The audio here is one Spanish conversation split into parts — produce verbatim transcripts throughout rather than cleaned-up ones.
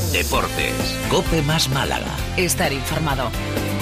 Deportes, COPE más Málaga. Estar informado.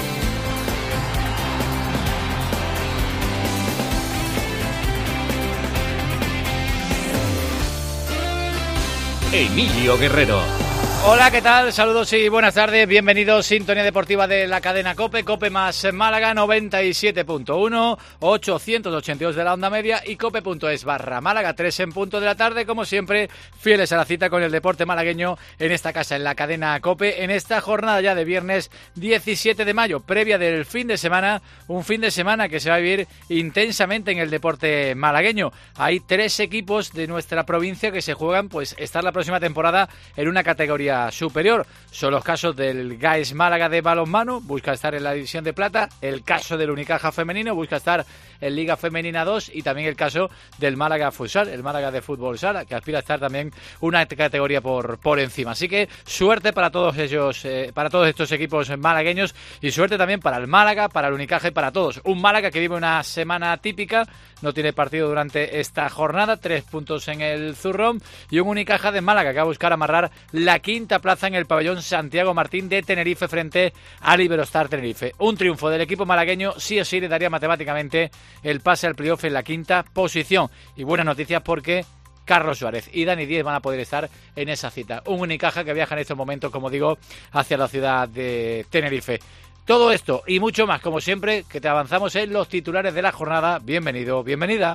Emilio Guerrero. Hola, ¿qué tal? Saludos y buenas tardes. Bienvenidos, Sintonía Deportiva de la cadena COPE, COPE más Málaga, noventa y siete punto uno, ochocientos ochenta y dos de la onda media y cope.es barra Málaga, tres en punto de la tarde, como siempre, fieles a la cita con el deporte malagueño en esta casa, en la cadena COPE, en esta jornada ya de viernes diecisiete de mayo, previa del fin de semana, un fin de semana que se va a vivir intensamente en el deporte malagueño. Hay tres equipos de nuestra provincia que se juegan, pues, estar la próxima temporada en una categoría superior. Son los casos del G A E S Málaga de balonmano, busca estar en la división de plata, el caso del Unicaja femenino, busca estar en Liga Femenina dos y también el caso del Málaga Futsal, el Málaga de Fútbol Sala, que aspira a estar también una categoría por, por encima. Así que suerte para todos ellos, eh, para todos estos equipos malagueños y suerte también para el Málaga, para el Unicaja y para todos. Un Málaga que vive una semana típica, no tiene partido durante esta jornada, tres puntos en el zurrón, y un Unicaja de Málaga que va a buscar amarrar la quinta quinta plaza en el pabellón Santiago Martín de Tenerife frente al Iberostar Tenerife. Un triunfo del equipo malagueño sí o sí le daría matemáticamente el pase al playoff en la quinta posición. Y buenas noticias porque Carlos Suárez y Dani Díez van a poder estar en esa cita. Un Unicaja que viaja en estos momentos, como digo, hacia la ciudad de Tenerife. Todo esto y mucho más, como siempre, que te avanzamos en los titulares de la jornada. Bienvenido, bienvenida.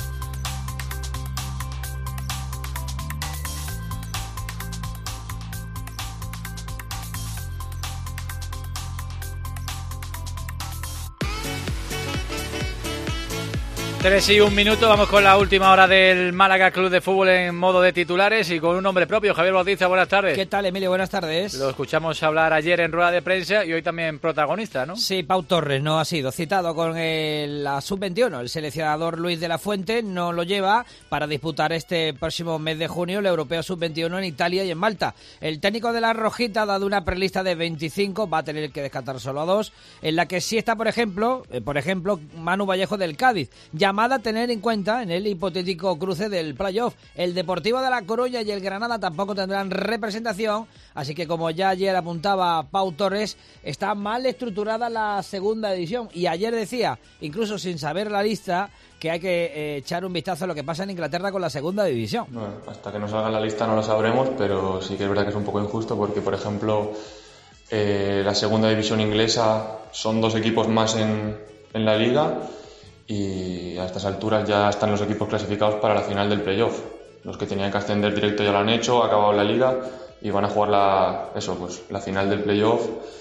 Tres y un minuto, vamos con la última hora del Málaga Club de Fútbol en modo de titulares y con un nombre propio. Javier Bautista, buenas tardes. ¿Qué tal, Emilio? Buenas tardes. Lo escuchamos hablar ayer en rueda de prensa y hoy también protagonista, ¿no? Sí, Pau Torres no ha sido citado con el, la sub veintiuno. El seleccionador Luis de la Fuente no lo lleva para disputar este próximo mes de junio el Europeo sub veintiuno en Italia y en Malta. El técnico de la Rojita ha dado una prelista de veinticinco, va a tener que descartar solo a dos, en la que sí está, por ejemplo, eh, por ejemplo, Manu Vallejo del Cádiz, llamada a tener en cuenta en el hipotético cruce del playoff. El Deportivo de La Coruña y el Granada tampoco tendrán representación, así que como ya ayer apuntaba Pau Torres, está mal estructurada la segunda división y ayer decía, incluso sin saber la lista, que hay que eh, echar un vistazo a lo que pasa en Inglaterra con la segunda división. Bueno, hasta que no salga la lista no lo sabremos, pero sí que es verdad que es un poco injusto porque, por ejemplo, eh, la segunda división inglesa son dos equipos más en, en la liga y a estas alturas ya están los equipos clasificados para la final del playoff. Los que tenían que ascender directo ya lo han hecho, ha acabado la liga y van a jugar la, eso, pues, la final del playoff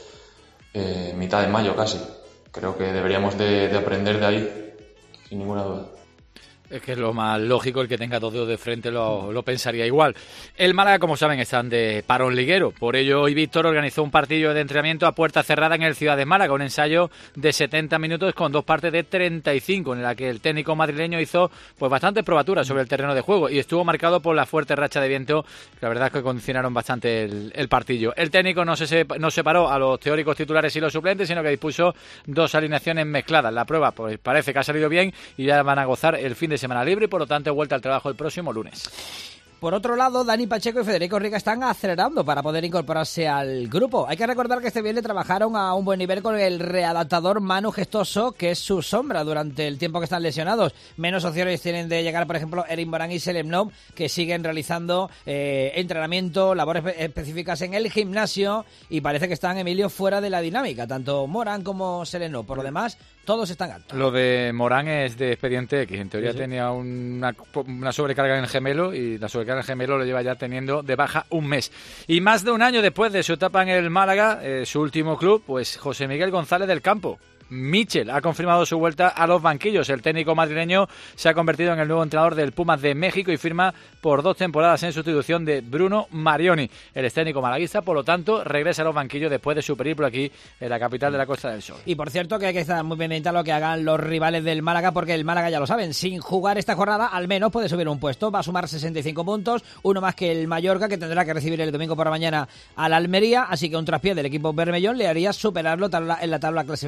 eh, mitad de mayo casi. Creo que deberíamos de, de aprender de ahí, sin ninguna duda. Es que es lo más lógico, el que tenga dos dedos de frente lo, lo pensaría igual. El Málaga, como saben, están de parón liguero. Por ello, hoy Víctor organizó un partido de entrenamiento a puerta cerrada en el Ciudad de Málaga, un ensayo de setenta minutos con dos partes de treinta y cinco, en la que el técnico madrileño hizo pues bastantes probaturas sobre el terreno de juego y estuvo marcado por la fuerte racha de viento, que la verdad es que condicionaron bastante el, el partido. El técnico no se no separó a los teóricos titulares y los suplentes, sino que dispuso dos alineaciones mezcladas. La prueba pues parece que ha salido bien y ya van a gozar el fin de semana libre y por lo tanto vuelta al trabajo el próximo lunes. Por otro lado, Dani Pacheco y Federico Rica están acelerando para poder incorporarse al grupo. Hay que recordar que este viernes trabajaron a un buen nivel con el readaptador Manu Gestoso, que es su sombra durante el tiempo que están lesionados. Menos opciones tienen de llegar, por ejemplo, Erin Morán y Selemnov, que siguen realizando eh, entrenamiento, labores específicas en el gimnasio y parece que están, Emilio, fuera de la dinámica, tanto Morán como Selemnov. Por lo demás, todos están altos. Lo de Morán es de expediente X. En teoría sí, sí. tenía una, una sobrecarga en el gemelo y la sobrecarga en el gemelo lo lleva ya teniendo de baja un mes. Y más de un año después de su etapa en el Málaga, eh, su último club, pues José Miguel González del Campo. Michel ha confirmado su vuelta a los banquillos. El técnico madrileño se ha convertido en el nuevo entrenador del Pumas de México y firma por dos temporadas en sustitución de Bruno Marioni. El ex técnico malaguista, por lo tanto, regresa a los banquillos después de su periplo aquí en la capital de la Costa del Sol. Y por cierto que hay que estar muy pendiente a lo que hagan los rivales del Málaga, porque el Málaga, ya lo saben, sin jugar esta jornada al menos puede subir un puesto. Va a sumar sesenta y cinco puntos, uno más que el Mallorca, que tendrá que recibir el domingo por la mañana al Almería, así que un traspié del equipo bermellón le haría superarlo en la tabla clasificatoria.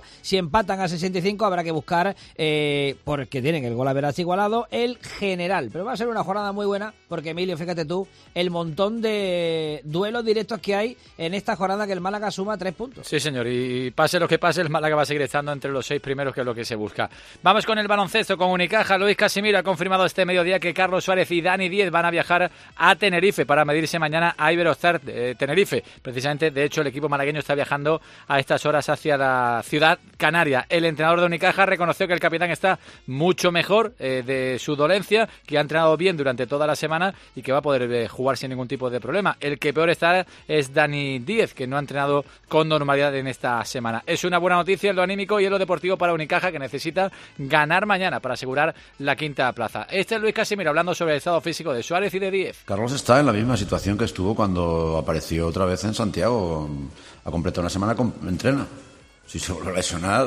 Si empatan a sesenta y cinco habrá que buscar, eh, porque tienen el gol a veras igualado, el general. Pero va a ser una jornada muy buena porque, Emilio, fíjate tú, el montón de duelos directos que hay en esta jornada, que el Málaga suma tres puntos. Sí, señor, y pase lo que pase, el Málaga va a seguir estando entre los seis primeros, que es lo que se busca. Vamos con el baloncesto, con Unicaja. Luis Casimiro ha confirmado este mediodía que Carlos Suárez y Dani Díez van a viajar a Tenerife para medirse mañana a Iberostar de Tenerife. Precisamente, de hecho, el equipo malagueño está viajando a estas horas hacia la ciudad canaria. El entrenador de Unicaja reconoció que el capitán está mucho mejor eh, de su dolencia, que ha entrenado bien durante toda la semana y que va a poder eh, jugar sin ningún tipo de problema. El que peor está es Dani Díez, que no ha entrenado con normalidad en esta semana. Es una buena noticia en lo anímico y en lo deportivo para Unicaja, que necesita ganar mañana para asegurar la quinta plaza. Este es Luis Casimiro hablando sobre el estado físico de Suárez y de Díez. Carlos está en la misma situación que estuvo cuando apareció otra vez en Santiago. Ha completado una semana, con... entrena. Si se vuelve a lesionar,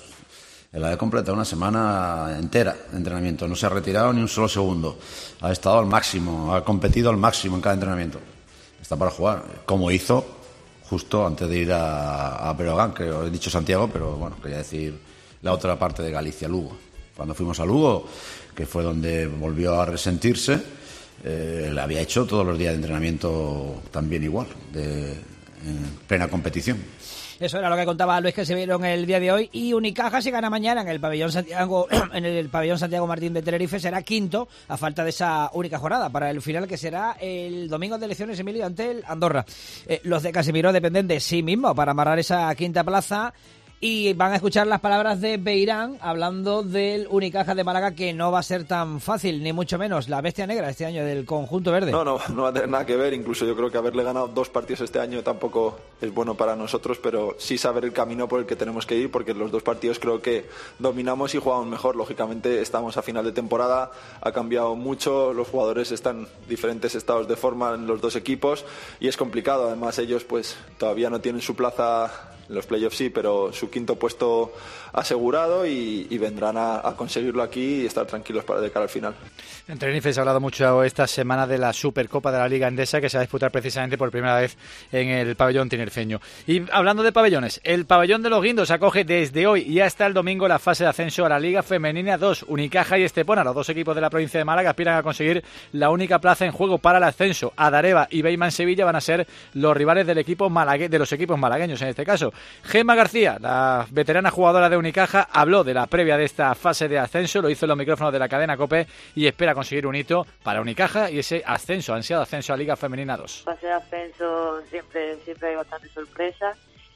él ha completado una semana entera de entrenamiento. No se ha retirado ni un solo segundo. Ha estado al máximo, ha competido al máximo en cada entrenamiento. Está para jugar, como hizo justo antes de ir a, a Breogán, que he dicho Santiago, pero bueno, quería decir la otra parte de Galicia, Lugo. Cuando fuimos a Lugo, que fue donde volvió a resentirse, eh, le había hecho todos los días de entrenamiento también igual, de, en plena competición. Eso era lo que contaba Luis Casimiro en el día de hoy. Y Unicaja, si gana mañana en el pabellón Santiago, en el pabellón Santiago Martín de Tenerife, será quinto a falta de esa única jornada para el final, que será el domingo de elecciones, Emilio, ante el Andorra. Eh, los de Casimiro dependen de sí mismos para amarrar esa quinta plaza. Y van a escuchar las palabras de Beirán hablando del Unicaja de Málaga, que no va a ser tan fácil, ni mucho menos, la bestia negra este año del conjunto verde. No, no, no va a tener nada que ver. Incluso yo creo que haberle ganado dos partidos este año tampoco es bueno para nosotros, pero sí saber el camino por el que tenemos que ir, porque los dos partidos creo que dominamos y jugamos mejor. Lógicamente estamos a final de temporada, ha cambiado mucho, los jugadores están en diferentes estados de forma en los dos equipos y es complicado. Además ellos pues todavía no tienen su plaza en los playoffs, sí, pero su quinto puesto asegurado y, y vendrán a, a conseguirlo aquí y estar tranquilos para de cara al final. En Tenerife se ha hablado mucho esta semana de la Supercopa de la Liga Endesa, que se va a disputar precisamente por primera vez en el pabellón tinerfeño. Y hablando de pabellones, el pabellón de los Guindos acoge desde hoy y hasta el domingo la fase de ascenso a la Liga Femenina dos. Unicaja y Estepona, los dos equipos de la provincia de Málaga, aspiran a conseguir la única plaza en juego para el ascenso. Adareva y Beimán Sevilla van a ser los rivales del equipo malague- de los equipos malagueños en este caso. Gemma García, la veterana jugadora de Unicaja, habló de la previa de esta fase de ascenso, lo hizo en los micrófonos de la cadena COPE y espera conseguir un hito para Unicaja y ese ascenso, ansiado ascenso a Liga Femenina dos. Fase de ascenso siempre, siempre hay bastante sorpresa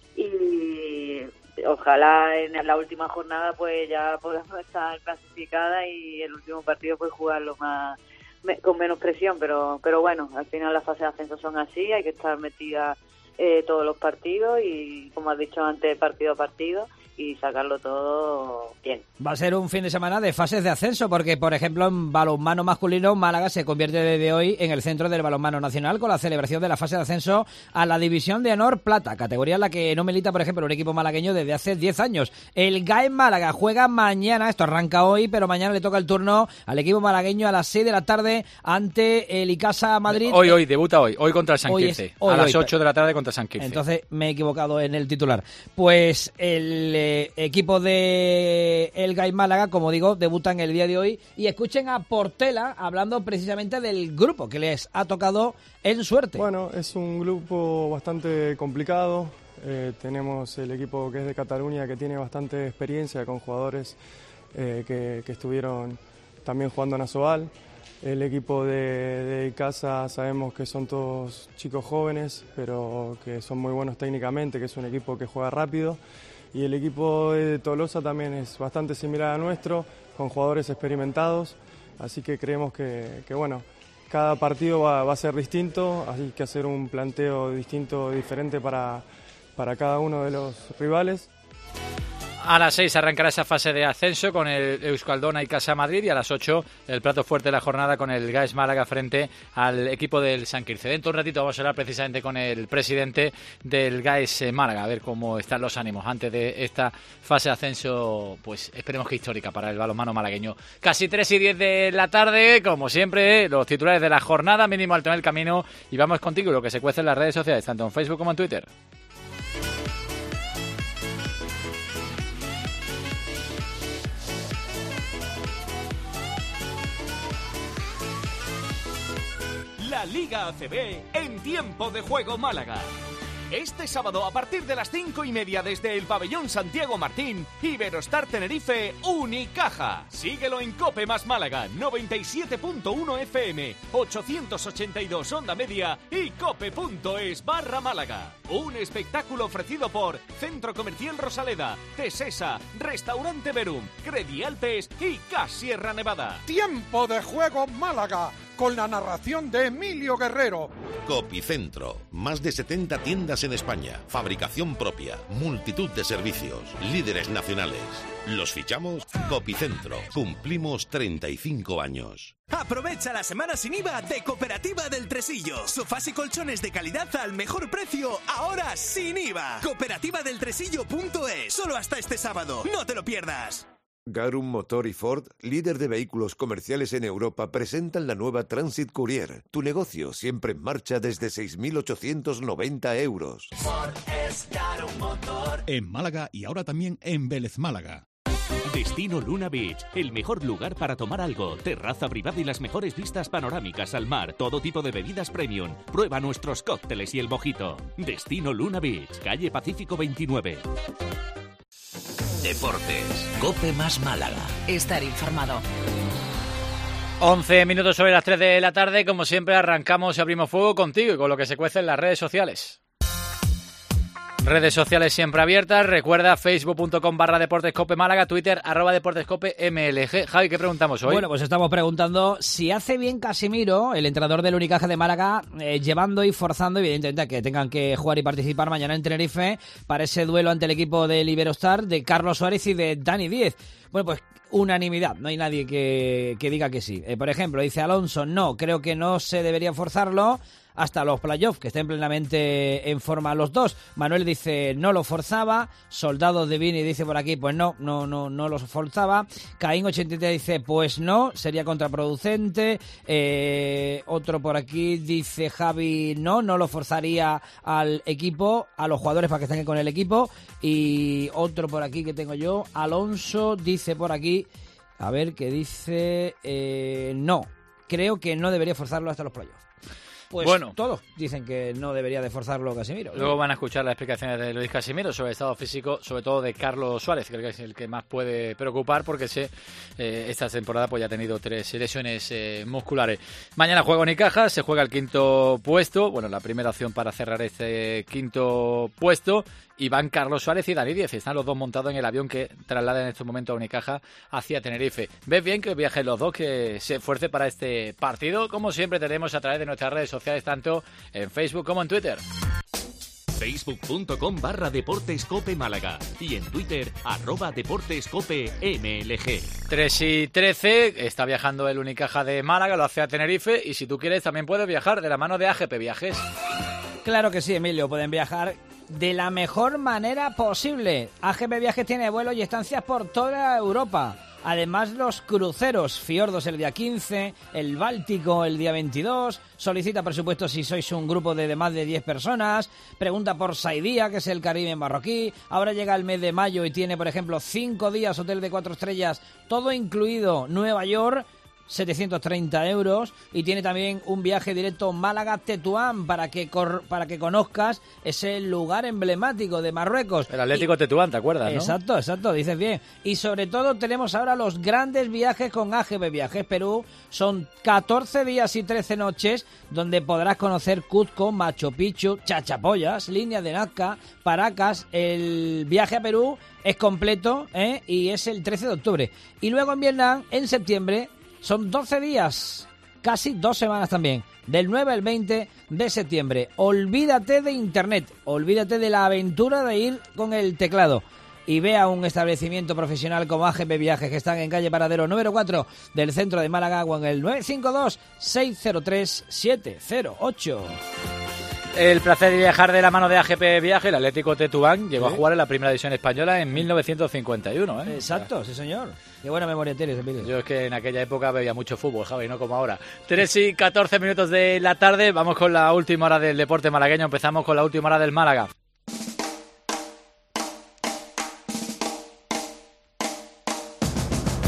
y ojalá en la última jornada pues ya podamos estar clasificada y el último partido pues jugarlo más con menos presión, pero pero bueno, al final las fases de ascenso son así, hay que estar metida eh, todos los partidos y, como has dicho antes, partido a partido y sacarlo todo bien. Va a ser un fin de semana de fases de ascenso, porque, por ejemplo, en balonmano masculino, Málaga se convierte desde hoy en el centro del balonmano nacional con la celebración de la fase de ascenso a la División de Honor Plata, categoría en la que no milita, por ejemplo, un equipo malagueño desde hace diez años. El G A E Málaga juega mañana, esto arranca hoy, pero mañana le toca el turno al equipo malagueño a las seis de la tarde ante el Icasa Madrid. Hoy, hoy, debuta hoy, hoy contra el San Quirce, a las hoy, ocho de la tarde contra San Quirce. Entonces me he equivocado en el titular. Pues el eh, equipo de el G A E Málaga, como digo, debutan el día de hoy. Y escuchen a Portela hablando precisamente del grupo que les ha tocado en suerte. Bueno, es un grupo bastante complicado. Eh, tenemos el equipo que es de Cataluña, que tiene bastante experiencia con jugadores eh, que, que estuvieron también jugando en Asobal. El equipo de, de Icasa sabemos que son todos chicos jóvenes, pero que son muy buenos técnicamente, que es un equipo que juega rápido. Y el equipo de Tolosa también es bastante similar a nuestro, con jugadores experimentados. Así que creemos que, que bueno, cada partido va, va a ser distinto, así que hacer un planteo distinto, diferente para, para cada uno de los rivales. A las seis arrancará esa fase de ascenso con el Euskalduna y Casa Madrid, y a las ocho el plato fuerte de la jornada con el G A E Málaga frente al equipo del San Quirce. Dentro de un ratito vamos a hablar precisamente con el presidente del G A E Málaga, a ver cómo están los ánimos antes de esta fase de ascenso, pues esperemos que histórica para el balonmano malagueño. Casi tres y diez de la tarde, como siempre, los titulares de la jornada, mínimo alto en el camino, y vamos contigo lo que se cuece en las redes sociales, tanto en Facebook como en Twitter. Liga A C B en Tiempo de Juego Málaga. Este sábado a partir de las cinco y media desde el pabellón Santiago Martín, Iberostar Tenerife Unicaja. Síguelo en Cope más Málaga, noventa y siete punto uno F M, ochocientos ochenta y dos onda media y cope.es barra Málaga. Un espectáculo ofrecido por Centro Comercial Rosaleda, Tesesa, Restaurante Verum, Credialpes y Cas Sierra Nevada. Tiempo de Juego Málaga, con la narración de Emilio Guerrero. Copicentro, más de setenta tiendas en España, fabricación propia, multitud de servicios, líderes nacionales. ¿Los fichamos? Copicentro, cumplimos treinta y cinco años. Aprovecha la semana sin I V A de Cooperativa del Tresillo. Sofás y colchones de calidad al mejor precio, ahora sin I V A. cooperativa del tresillo punto es. Solo hasta este sábado. No te lo pierdas. Garum Motor y Ford, líder de vehículos comerciales en Europa, presentan la nueva Transit Courier. Tu negocio siempre en marcha desde seis mil ochocientos noventa euros. Ford es Garum Motor. En Málaga y ahora también en Vélez Málaga. Destino Luna Beach, el mejor lugar para tomar algo, terraza privada y las mejores vistas panorámicas al mar, todo tipo de bebidas premium. Prueba nuestros cócteles y el mojito. Destino Luna Beach, calle Pacífico veintinueve. Deportes, Cope más Málaga. Estar informado. once minutos sobre las tres de la tarde, como siempre arrancamos y abrimos fuego contigo y con lo que se cuece en las redes sociales. Redes sociales siempre abiertas, recuerda facebook.com barra deportescope Málaga, Twitter arroba deportescope mlg. Javi, ¿qué preguntamos hoy? Bueno, pues estamos preguntando si hace bien Casimiro, el entrenador del Unicaja de Málaga, eh, llevando y forzando, evidentemente, a que tengan que jugar y participar mañana en Tenerife para ese duelo ante el equipo del Iberostar de Carlos Suárez y de Dani Díez. Bueno, pues unanimidad, no hay nadie que, que diga que sí. Eh, por ejemplo, dice Alonso, no, creo que no se debería forzarlo hasta los playoffs, que estén plenamente en forma los dos. Manuel dice, no lo forzaba. Soldado de Vini dice por aquí, pues no, no, no, no lo forzaba. Caín ochenta y tres dice, pues no, sería contraproducente. Eh, otro por aquí dice, Javi, no, no lo forzaría al equipo, a los jugadores para que estén con el equipo. Y otro por aquí que tengo yo, Alonso dice por aquí, a ver qué dice, eh, no, creo que no debería forzarlo hasta los playoffs. Pues bueno, todos dicen que no debería de forzarlo Casimiro. Luego van a escuchar las explicaciones de Luis Casimiro sobre el estado físico, sobre todo de Carlos Suárez, que creo que es el que más puede preocupar porque se, eh, esta temporada pues ya ha tenido tres lesiones eh, musculares. Mañana juega Unicaja, se juega el quinto puesto, bueno, la primera opción para cerrar este quinto puesto, y van Carlos Suárez y Dani Díez. Están los dos montados en el avión que traslada en estos momentos a Unicaja hacia Tenerife. ¿Ves bien que viajen los dos, que se esfuerce para este partido? Como siempre tenemos a través de nuestras redes sociales, tanto en Facebook como en Twitter. Facebook.com barra Deportescope Málaga y en Twitter arroba Deportescope MLG. tres y trece, está viajando el Unicaja de Málaga, lo hace a Tenerife, y si tú quieres también puedes viajar de la mano de A G P Viajes. Claro que sí, Emilio, pueden viajar de la mejor manera posible. A G P Viajes tiene vuelos y estancias por toda Europa. Además, los cruceros, Fiordos el día quince, el Báltico el día veintidós. Solicita presupuesto si sois un grupo de, de más de diez personas. Pregunta por Saidía, que es el Caribe marroquí. Ahora llega el mes de mayo y tiene, por ejemplo, cinco días, hotel de cuatro estrellas, todo incluido, Nueva York, setecientos treinta euros, y tiene también un viaje directo Málaga-Tetuán para que cor- para que conozcas ese lugar emblemático de Marruecos. El Atlético y... Tetuán, ¿te acuerdas, no? Exacto, exacto, dices bien. Y sobre todo tenemos ahora los grandes viajes con A G P Viajes Perú. Son catorce días y trece noches donde podrás conocer Cuzco, Machu Picchu, Chachapoyas, Línea de Nazca, Paracas. El viaje a Perú es completo, ¿eh? Y es el trece de octubre. Y luego en Vietnam, en septiembre, son doce días, casi dos semanas también, del nueve al veinte de septiembre. Olvídate de internet, olvídate de la aventura de ir con el teclado y ve a un establecimiento profesional como A G P Viajes, que están en calle Paradero número cuatro del centro de Málaga, o en el nueve cinco dos, seis cero tres, siete cero ocho. El placer de viajar de la mano de A G P Viaje. El Atlético Tetuán llegó ¿Sí? a jugar en la primera división española en mil novecientos cincuenta y uno. ¿eh? Exacto, sí señor. Qué buena memoria tienes, Emilio. Yo es que en aquella época veía mucho fútbol, Javi, no como ahora. tres y catorce minutos de la tarde, vamos con la última hora del deporte malagueño. Empezamos con la última hora del Málaga.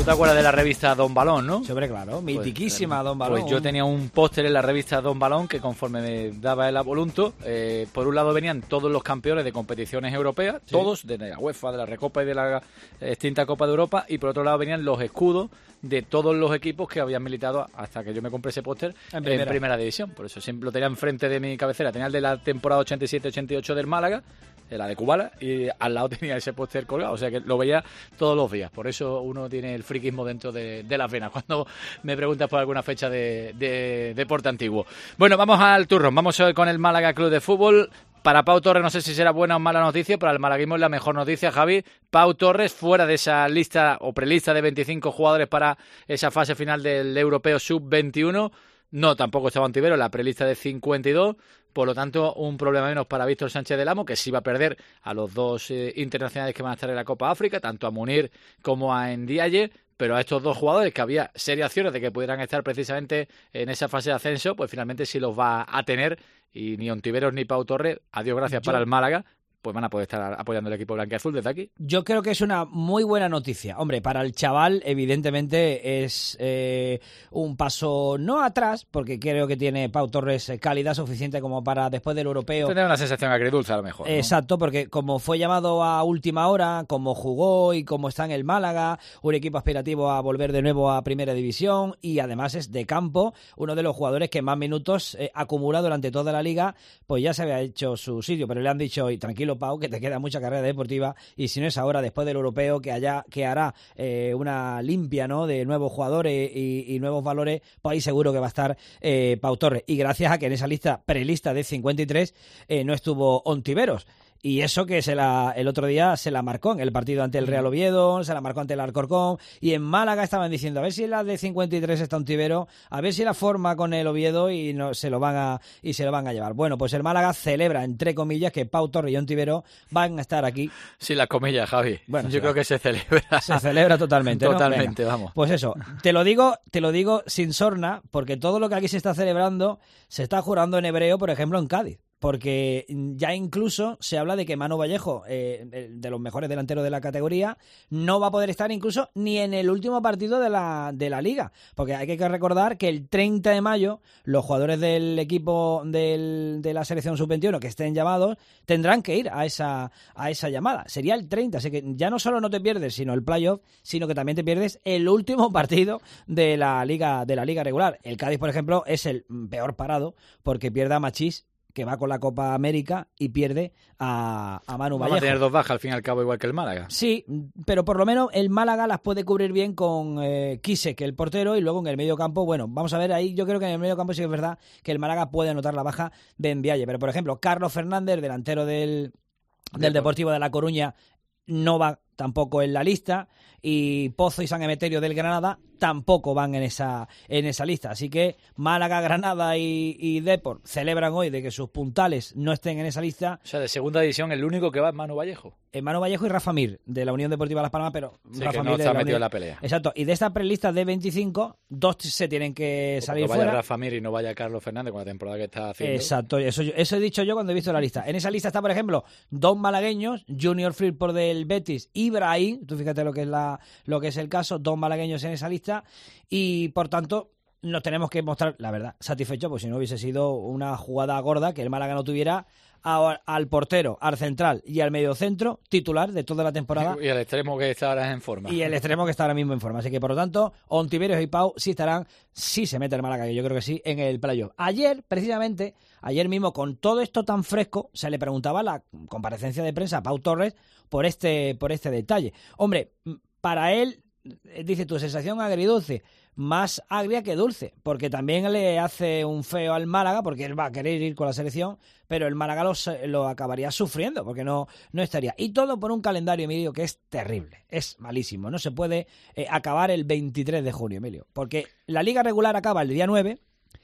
¿Tú te acuerdas de la revista Don Balón, no? Sobre claro, mitiquísima pues, Don Balón. Pues yo tenía un póster en la revista Don Balón que conforme me daba el abolunto, eh, por un lado venían todos los campeones de competiciones europeas, sí. todos, de la UEFA, de la Recopa y de la extinta Copa de Europa, y por otro lado venían los escudos de todos los equipos que habían militado hasta que yo me compré ese póster en, en primera división. Por eso siempre lo tenía enfrente de mi cabecera. Tenía el de la temporada ochenta y siete ochenta y ocho del Málaga, la de Kubala, y al lado tenía ese póster colgado, o sea que lo veía todos los días. Por eso uno tiene el friquismo dentro de, de las venas cuando me preguntas por alguna fecha de, de deporte antiguo. Bueno, vamos al turrón, vamos hoy con el Málaga Club de Fútbol. Para Pau Torres no sé si será buena o mala noticia, pero al malaguismo es la mejor noticia, Javi. Pau Torres fuera de esa lista o prelista de veinticinco jugadores para esa fase final del Europeo sub veintiuno. No, tampoco estaba Ontiveros, la prelista de cincuenta y dos. Por lo tanto, un problema menos para Víctor Sánchez del Amo, que sí va a perder a los dos eh, internacionales que van a estar en la Copa África, tanto a Munir como a Ndiaye, pero a estos dos jugadores que había serias opciones de que pudieran estar precisamente en esa fase de ascenso, pues finalmente sí los va a tener, y ni Ontiveros ni Pau Torres, adiós gracias Yo... para el Málaga, pues van a poder estar apoyando el equipo blanquiazul desde aquí. Yo creo que es una muy buena noticia. Hombre, para el chaval, evidentemente, es eh, un paso no atrás, porque creo que tiene Pau Torres calidad suficiente como para después del europeo. Tener una sensación agridulce a lo mejor, ¿no? Exacto, porque como fue llamado a última hora, como jugó y como está en el Málaga, un equipo aspirativo a volver de nuevo a Primera División, y además es de campo, uno de los jugadores que más minutos eh, acumula durante toda la liga, pues ya se había hecho su sitio, pero le han dicho hoy, tranquilo, Pau, que te queda mucha carrera deportiva, y si no es ahora, después del europeo, que haya, que hará eh, una limpia, ¿no?, de nuevos jugadores y, y nuevos valores, pues ahí seguro que va a estar eh, Pau Torres, y gracias a que en esa lista prelista de cincuenta y tres eh, no estuvo Ontiveros. Y eso que se la, el otro día se la marcó en el partido ante el Real Oviedo, se la marcó ante el Alcorcón, y en Málaga estaban diciendo a ver si la de cincuenta y tres está Ontiveros, a ver si la forma con el Oviedo y no se lo van a y se lo van a llevar. Bueno, pues el Málaga celebra, entre comillas, que Pau Torres y Ontiveros van a estar aquí. Sí, las comillas, Javi. Bueno, yo creo que se celebra. Se celebra totalmente, ¿no? Totalmente, Venga. Vamos. Pues eso, te lo digo, te lo digo sin sorna, porque todo lo que aquí se está celebrando se está jurando en hebreo, por ejemplo, en Cádiz. Porque ya incluso se habla de que Manu Vallejo, eh, de los mejores delanteros de la categoría, no va a poder estar incluso ni en el último partido de la, de la Liga. Porque hay que recordar que el treinta de mayo los jugadores del equipo del, de la selección sub veintiuno que estén llamados tendrán que ir a esa, a esa llamada. Sería el treinta, así que ya no solo no te pierdes sino el playoff, sino que también te pierdes el último partido de la Liga, de la Liga regular. El Cádiz, por ejemplo, es el peor parado porque pierde a Machís, que va con la Copa América, y pierde a, a Manu Vallejo. Va a tener dos bajas al fin y al cabo, igual que el Málaga. Sí, pero por lo menos el Málaga las puede cubrir bien con eh, Kisek, el portero, y luego en el medio campo, bueno, vamos a ver ahí, yo creo que en el medio campo sí que es verdad que el Málaga puede anotar la baja de Ndiaye, pero por ejemplo, Carlos Fernández, delantero del, del Deportivo de La Coruña, no va tampoco en la lista, y Pozo y San Emeterio del Granada tampoco van en esa en esa lista. Así que Málaga, Granada y, y Depor celebran hoy de que sus puntales no estén en esa lista. O sea, de segunda división el único que va es Manu Vallejo. Eh, Manu Vallejo y Rafa Mir, de la Unión Deportiva Las Palmas, pero sí, Rafa que no Mir está de la metido Unión... en la pelea. Exacto, y de esta prelista de veinticinco, dos se tienen que o salir no vaya fuera. Rafa Mir y no vaya Carlos Fernández con la temporada que está haciendo. Exacto, eso, eso he dicho yo cuando he visto la lista. En esa lista está, por ejemplo, dos malagueños, Junior Firpo del Betis y Brahim, tú fíjate lo que es la lo que es el caso, dos malagueños en esa lista, y por tanto nos tenemos que mostrar, la verdad, satisfechos, pues si no hubiese sido una jugada gorda que el Málaga no tuviera a, al portero, al central y al mediocentro titular de toda la temporada. Y el extremo que está ahora en forma. Y el extremo que está ahora mismo en forma. Así que, por lo tanto, Ontiveros y Pau sí estarán, sí se mete el Málaga, que yo creo que sí, en el playoff. Ayer, precisamente, ayer mismo, con todo esto tan fresco, se le preguntaba la comparecencia de prensa a Pau Torres por este, por este detalle. Hombre, para él, dice tu sensación agridulce, más agria que dulce, porque también le hace un feo al Málaga, porque él va a querer ir con la selección, pero el Málaga lo, lo acabaría sufriendo, porque no, no estaría. Y todo por un calendario, Emilio, que es terrible, es malísimo. No se puede eh, acabar el veintitrés de junio, Emilio, porque la liga regular acaba el día nueve,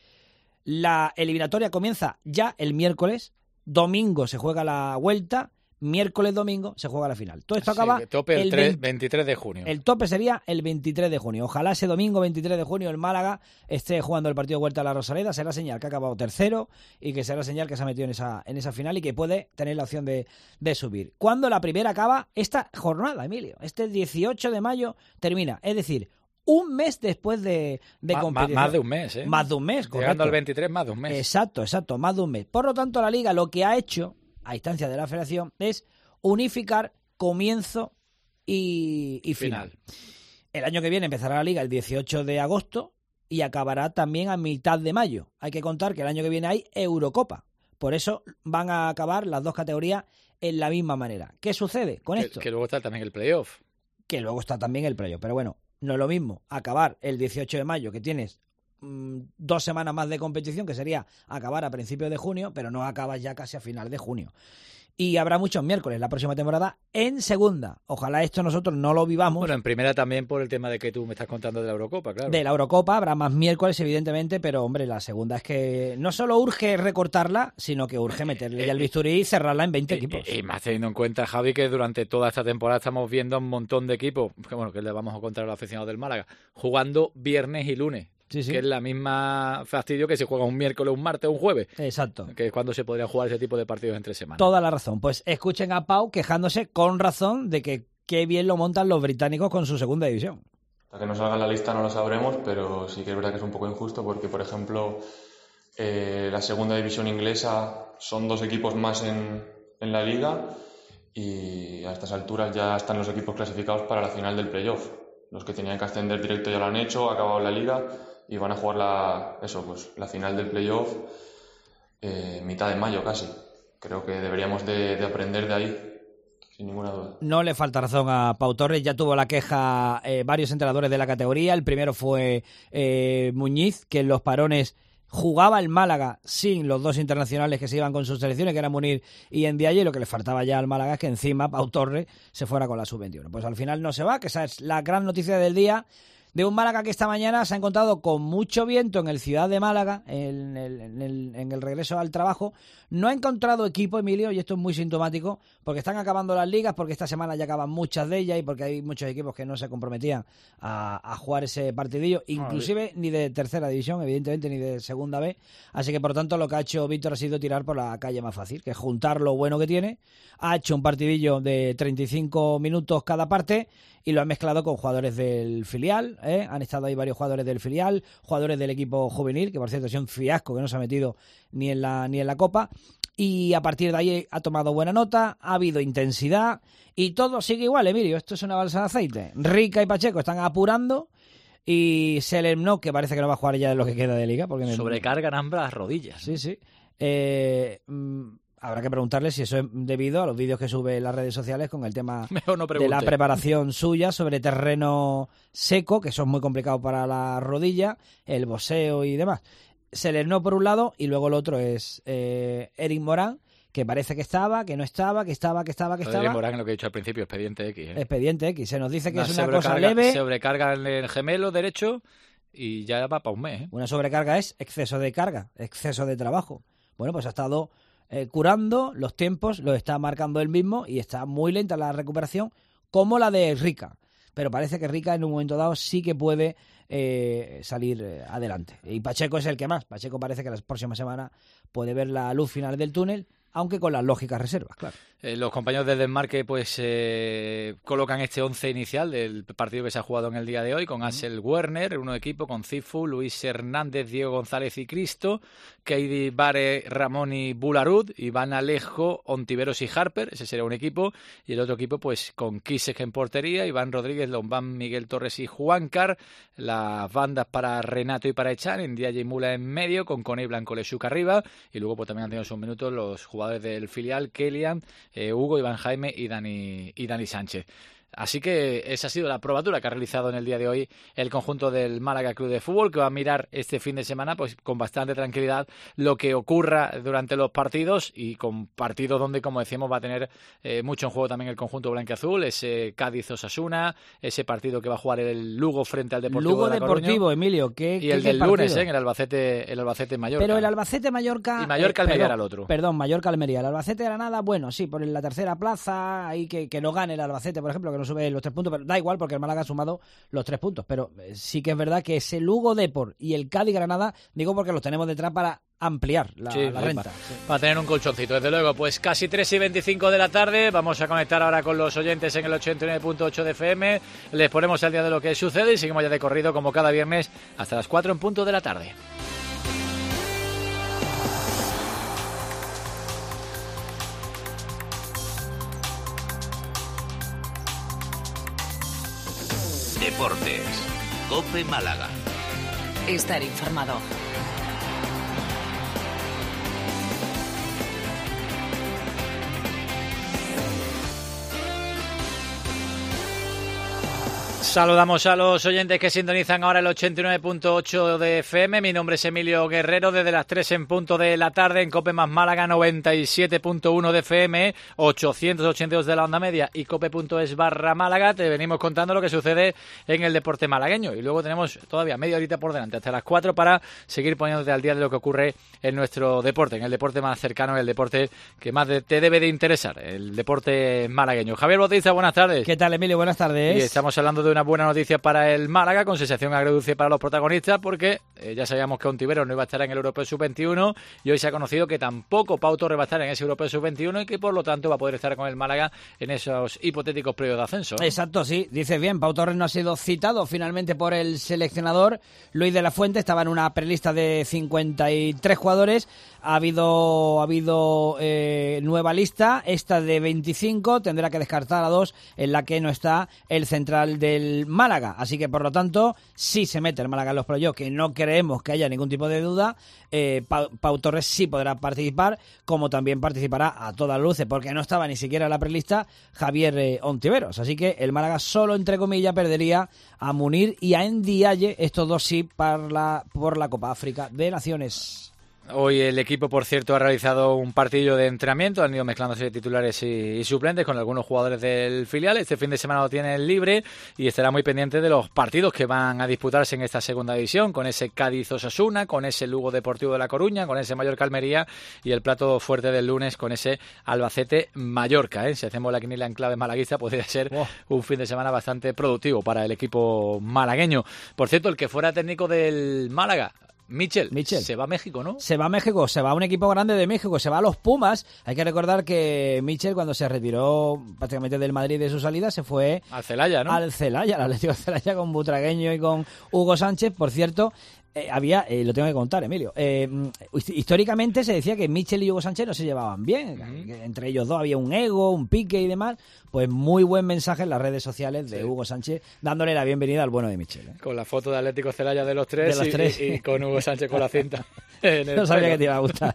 la eliminatoria comienza ya el miércoles, domingo se juega la vuelta, miércoles, domingo, se juega la final. Todo esto Sí, acaba el tope el, el tres, veinte veintitrés de junio. El tope sería el veintitrés de junio. Ojalá ese domingo veintitrés de junio el Málaga esté jugando el partido de vuelta a la Rosaleda. Será señal que ha acabado tercero y que será señal que se ha metido en esa, en esa final y que puede tener la opción de, de subir. Cuando la primera acaba esta jornada, Emilio. Este dieciocho de mayo termina. Es decir, un mes después de, de Ma, competición. Más de un mes, ¿eh? Más de un mes, correcto. Llegando al veintitrés, más de un mes. Exacto, exacto, más de un mes. Por lo tanto, la Liga lo que ha hecho, a instancia de la Federación, es unificar comienzo y, y final. final. El año que viene empezará la Liga el dieciocho de agosto y acabará también a mitad de mayo. Hay que contar que el año que viene hay Eurocopa. Por eso van a acabar las dos categorías en la misma manera. ¿Qué sucede con que, esto? Que luego está también el playoff. Que luego está también el playoff. Pero bueno, no es lo mismo acabar el dieciocho de mayo, que tienes mmm, dos semanas más de competición, que sería acabar a principios de junio, pero no acabas ya casi a final de junio. Y habrá muchos miércoles la próxima temporada en segunda. Ojalá esto nosotros no lo vivamos. Bueno, en primera también por el tema de que tú me estás contando de la Eurocopa, claro. De la Eurocopa habrá más miércoles, evidentemente, pero, hombre, la segunda es que no solo urge recortarla, sino que urge meterle ya el bisturí y cerrarla en veinte equipos. Y, y más teniendo en cuenta, Javi, que durante toda esta temporada estamos viendo a un montón de equipos, que bueno, que le vamos a contar a los aficionados del Málaga, jugando viernes y lunes. Sí, sí. Que es la misma fastidio que si juega un miércoles, un martes o un jueves. Exacto. Que es cuando se podría jugar ese tipo de partidos entre semanas. Toda la razón. Pues escuchen a Pau quejándose con razón de que qué bien lo montan los británicos con su segunda división. Hasta que no salga la lista no lo sabremos, pero sí que es verdad que es un poco injusto porque, por ejemplo, eh, la segunda división inglesa son dos equipos más en, en la liga y a estas alturas ya están los equipos clasificados para la final del playoff. Los que tenían que ascender directo ya lo han hecho, ha acabado la liga y van a jugar la, eso, pues, la final del playoff eh, mitad de mayo casi. Creo que deberíamos de, de aprender de ahí, sin ninguna duda. No le falta razón a Pau Torres, ya tuvo la queja eh, varios entrenadores de la categoría. El primero fue eh, Muñiz, que en los parones jugaba el Málaga sin los dos internacionales que se iban con sus selecciones, que eran Munir y Ndiaye, y lo que le faltaba ya al Málaga es que encima Pau Torres se fuera con la sub veintiuno. Pues al final no se va, que esa es la gran noticia del día, de un Málaga que esta mañana se ha encontrado con mucho viento en el Ciudad de Málaga, en el, en el, en el regreso al trabajo. No ha encontrado equipo, Emilio, y esto es muy sintomático, porque están acabando las ligas, porque esta semana ya acaban muchas de ellas y porque hay muchos equipos que no se comprometían a, a jugar ese partidillo, inclusive ni de tercera división, evidentemente, ni de segunda B. Así que, por tanto, lo que ha hecho Víctor ha sido tirar por la calle más fácil, que es juntar lo bueno que tiene. Ha hecho un partidillo de treinta y cinco minutos cada parte y lo ha mezclado con jugadores del filial, ¿eh? Han estado ahí varios jugadores del filial, jugadores del equipo juvenil, que por cierto es un fiasco, que no se ha metido ni en la ni en la Copa, y a partir de ahí ha tomado buena nota, ha habido intensidad y todo sigue igual, Emilio. Esto es una balsa de aceite. Rica y Pacheco están apurando y Selemno, que parece que no va a jugar ya en lo que queda de liga. Porque sobrecargan ambas rodillas. Sí, sí. Eh, mmm, habrá que preguntarle si eso es debido a los vídeos que sube en las redes sociales con el tema no de la preparación suya sobre terreno seco, que eso es muy complicado para la rodilla, el boxeo y demás. Selemno por un lado y luego el otro es eh, Eric Morán, que parece que estaba, que no estaba, que estaba, que estaba, que estaba. Eric Morán, lo que he dicho al principio, expediente X. ¿eh? Expediente X. Se nos dice que una es una cosa leve. Sobrecarga en el gemelo derecho y ya va para un mes. ¿eh? Una sobrecarga es exceso de carga, exceso de trabajo. Bueno, pues ha estado eh, curando los tiempos, los está marcando él mismo y está muy lenta la recuperación, como la de Rica. Pero parece que Rica en un momento dado sí que puede eh, salir eh, adelante. Y Pacheco es el que más. Pacheco parece que la próxima semana puede ver la luz final del túnel, aunque con las lógicas reservas, claro. Eh, los compañeros del Desmarque pues eh, colocan este once inicial del partido que se ha jugado en el día de hoy, con Axel Werner en uno equipo, con Cifu, Luis Hernández, Diego González y Cristo, Keidi Bare, Ramón y Bularud, Iván Alejo, Ontiveros y Harper, ese sería un equipo, y el otro equipo pues con Kisek en portería, Iván Rodríguez, Lombán, Miguel Torres y Juancar, las bandas para Renato y para Echan, en Ndiaye y Mula en medio, con Cone y Blanco Lechuc arriba, y luego pues también han tenido sus minutos los jugadores del filial, Kelian, Eh, Hugo, Iván Jaime y Dani, y Dani Sánchez. Así que esa ha sido la probatura que ha realizado en el día de hoy el conjunto del Málaga Club de Fútbol, que va a mirar este fin de semana pues con bastante tranquilidad lo que ocurra durante los partidos, y con partidos donde, como decíamos, va a tener eh, mucho en juego también el conjunto blanquiazul, ese Cádiz-Osasuna, ese partido que va a jugar el Lugo frente al Deportivo Lugo de La Coruña, Deportivo, Emilio, ¿qué, y qué, el qué del partido? lunes, ¿eh? en el Albacete, el Albacete-Mallorca. Pero el Albacete-Mallorca... Y Mallorca-Almería eh, era el otro. Perdón, Mallorca-Almería. El Albacete-Granada, bueno, sí, por la tercera plaza, ahí que, que no gane el Albacete, por ejemplo, que no sube los tres puntos, pero da igual porque el Málaga ha sumado los tres puntos. Pero eh, sí que es verdad que ese Lugo-Depor y el Cádiz-Granada, digo porque los tenemos detrás para ampliar la, sí, la renta. Sí. Para tener un colchoncito, desde luego. Pues casi tres y veinticinco de la tarde, vamos a conectar ahora con los oyentes en el ochenta y nueve punto ocho de F M, les ponemos al día de lo que sucede y seguimos ya de corrido como cada viernes hasta las cuatro en punto de la tarde. Deportes, COPE Málaga. Estar informado. Saludamos a los oyentes que sintonizan ahora el ochenta y nueve punto ocho de F M. Mi nombre es Emilio Guerrero, desde las tres en punto de la tarde en COPE más Málaga, noventa y siete punto uno de F M, ochocientos ochenta y dos de la onda media y cope.es barra Málaga. Te venimos contando lo que sucede en el deporte malagueño y luego tenemos todavía media horita por delante hasta las cuatro para seguir poniéndote al día de lo que ocurre en nuestro deporte, en el deporte más cercano, el deporte que más de, te debe de interesar, el deporte malagueño. Javier Bautista, buenas tardes. ¿Qué tal, Emilio? Buenas tardes. Y estamos hablando de una buena noticia para el Málaga, con sensación agridulce para los protagonistas, porque eh, ya sabíamos que Ontiveros no iba a estar en el Europeo sub veintiuno y hoy se ha conocido que tampoco Pau Torres va a estar en ese Europeo sub veintiuno y que por lo tanto va a poder estar con el Málaga en esos hipotéticos periodos de ascenso. Exacto, sí, dices bien, Pau Torres no ha sido citado finalmente por el seleccionador Luis de la Fuente, estaba en una prelista de cincuenta y tres jugadores, ha habido, ha habido eh, nueva lista, esta de veinticinco, tendrá que descartar a dos, en la que no está el central del Málaga, así que por lo tanto sí se mete el Málaga en los playoffs, que no creemos que haya ningún tipo de duda. eh, Pau, Pau Torres sí podrá participar, como también participará a todas luces, porque no estaba ni siquiera en la prelista Javier eh, Ontiveros, así que el Málaga solo entre comillas perdería a Munir y a Ndiaye, estos dos sí para la, por la Copa África de Naciones. Hoy el equipo, por cierto, ha realizado un partido de entrenamiento, han ido mezclándose titulares y, y suplentes con algunos jugadores del filial. Este fin de semana lo tienen libre y estará muy pendiente de los partidos que van a disputarse en esta segunda división, con ese Cádiz-Osasuna, con ese Lugo Deportivo de La Coruña, con ese Mallorca-Almería y el plato fuerte del lunes con ese Albacete-Mallorca. ¿eh? Si hacemos la quiniela en clave malaguista, podría ser oh. un fin de semana bastante productivo para el equipo malagueño. Por cierto, el que fuera técnico del Málaga, Michel, Michel, se va a México, ¿no? Se va a México, se va a un equipo grande de México, se va a los Pumas. Hay que recordar que Michel, cuando se retiró prácticamente del Madrid de su salida, se fue al Celaya, ¿no? Al Celaya, al Atlético de Celaya, con Butragueño y con Hugo Sánchez. Por cierto, eh, había, eh, lo tengo que contar, Emilio, eh, históricamente se decía que Michel y Hugo Sánchez no se llevaban bien, uh-huh. que entre ellos dos había un ego, un pique y demás. Pues muy buen mensaje en las redes sociales de sí. Hugo Sánchez, dándole la bienvenida al bueno de Michel. ¿eh? Con la foto de Atlético Celaya de los tres, de los y, tres. Y, y con Hugo Sánchez con la cinta. No sabía pelo. Que te iba a gustar.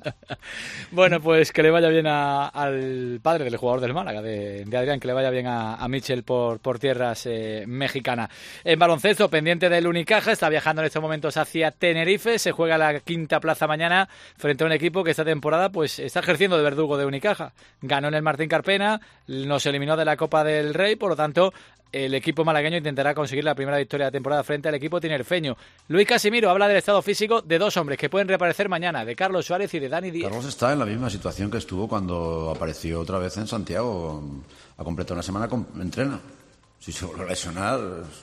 Bueno, pues que le vaya bien a, al padre del jugador del Málaga, de, de Adrián, que le vaya bien a, a Michel por, por tierras eh, mexicanas. En baloncesto, pendiente del Unicaja, está viajando en estos momentos hacia Tenerife, se juega la quinta plaza mañana frente a un equipo que esta temporada pues está ejerciendo de verdugo de Unicaja. Ganó en el Martín Carpena, nos eliminó de la Copa del Rey, por lo tanto el equipo malagueño intentará conseguir la primera victoria de la temporada frente al equipo tinerfeño. Luis Casimiro habla del estado físico de dos hombres que pueden reaparecer mañana, de Carlos Suárez y de Dani Díaz. Carlos está en la misma situación que estuvo cuando apareció otra vez en Santiago. Ha completado una semana, con... entrena. Si se vuelve a lesionar,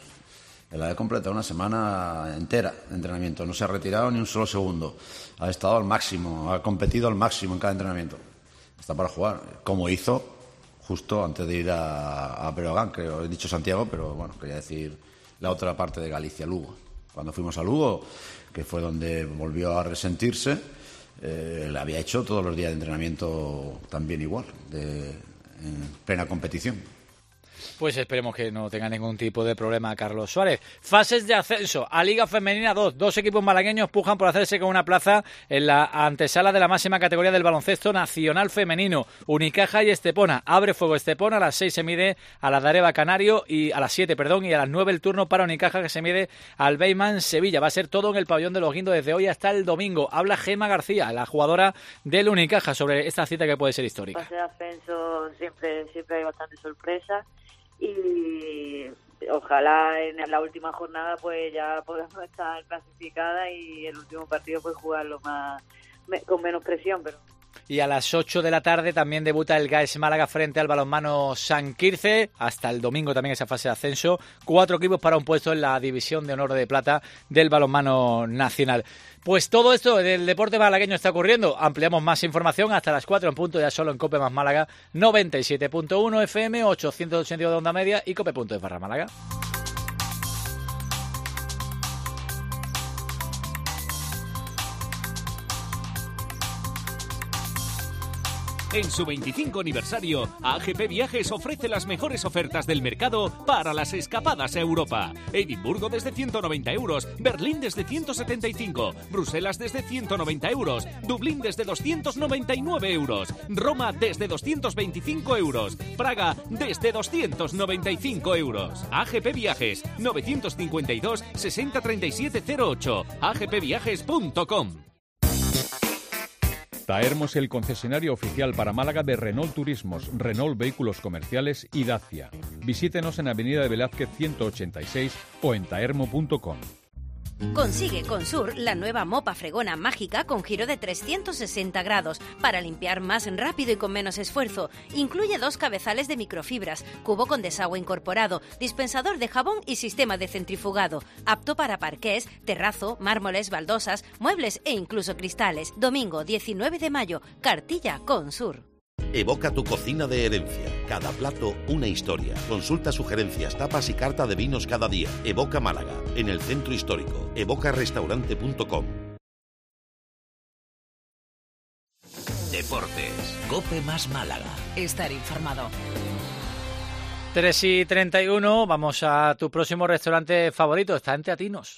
él ha completado una semana entera de entrenamiento. No se ha retirado ni un solo segundo. Ha estado al máximo, ha competido al máximo en cada entrenamiento. Está para jugar, como hizo justo antes de ir a, a Breogán, creo, he dicho Santiago, pero bueno, quería decir la otra parte de Galicia, Lugo. Cuando fuimos a Lugo, que fue donde volvió a resentirse, eh, le había hecho todos los días de entrenamiento también igual, de, en plena competición. Pues esperemos que no tenga ningún tipo de problema Carlos Suárez. Fases de ascenso a Liga Femenina dos. Dos equipos malagueños pujan por hacerse con una plaza en la antesala de la máxima categoría del baloncesto nacional femenino. Unicaja y Estepona. Abre fuego Estepona, a las seis se mide a la Dareva Canario y a las siete, perdón, y a las nueve el turno para Unicaja, que se mide al Beyman Sevilla. Va a ser todo en el pabellón de los Guindos desde hoy hasta el domingo. Habla Gemma García, la jugadora del Unicaja, sobre esta cita que puede ser histórica. Fase de ascenso siempre, siempre hay bastante sorpresa y ojalá en la última jornada pues ya podamos estar clasificada y el último partido pues jugarlo más con menos presión, pero y a las ocho de la tarde también debuta el G A E S Málaga frente al balonmano San Quirce. Hasta el domingo también esa fase de ascenso. Cuatro equipos para un puesto en la división de honor de plata del balonmano nacional. Pues todo esto del deporte malagueño está ocurriendo. Ampliamos más información hasta las cuatro en punto, ya solo en Cope más Málaga, noventa y siete punto uno F M, ochocientos ochenta y dos de onda media y cope punto es barra Málaga. En su veinticinco aniversario, A G P Viajes ofrece las mejores ofertas del mercado para las escapadas a Europa. Edimburgo desde ciento noventa euros, Berlín desde ciento setenta y cinco, Bruselas desde ciento noventa euros, Dublín desde doscientos noventa y nueve euros, Roma desde doscientos veinticinco euros, Praga desde doscientos noventa y cinco euros. A G P Viajes, novecientos cincuenta y dos, sesenta, treinta y siete cero ocho, a g p viajes punto com. Taermo es el concesionario oficial para Málaga de Renault Turismos, Renault Vehículos Comerciales y Dacia. Visítenos en Avenida de Velázquez ciento ochenta y seis o en taermo punto com. Consigue con Sur la nueva mopa fregona mágica con giro de trescientos sesenta grados para limpiar más rápido y con menos esfuerzo. Incluye dos cabezales de microfibras, cubo con desagüe incorporado, dispensador de jabón y sistema de centrifugado. Apto para parqués, terrazo, mármoles, baldosas, muebles e incluso cristales. Domingo diecinueve de mayo, cartilla con Sur. Evoca tu cocina de herencia. Cada plato, una historia. Consulta sugerencias, tapas y carta de vinos cada día. Evoca Málaga, en el centro histórico. evoca restaurante punto com. Deportes. Cope más Málaga. Estar informado. tres y treinta y uno, vamos a tu próximo restaurante favorito. Está en Teatinos.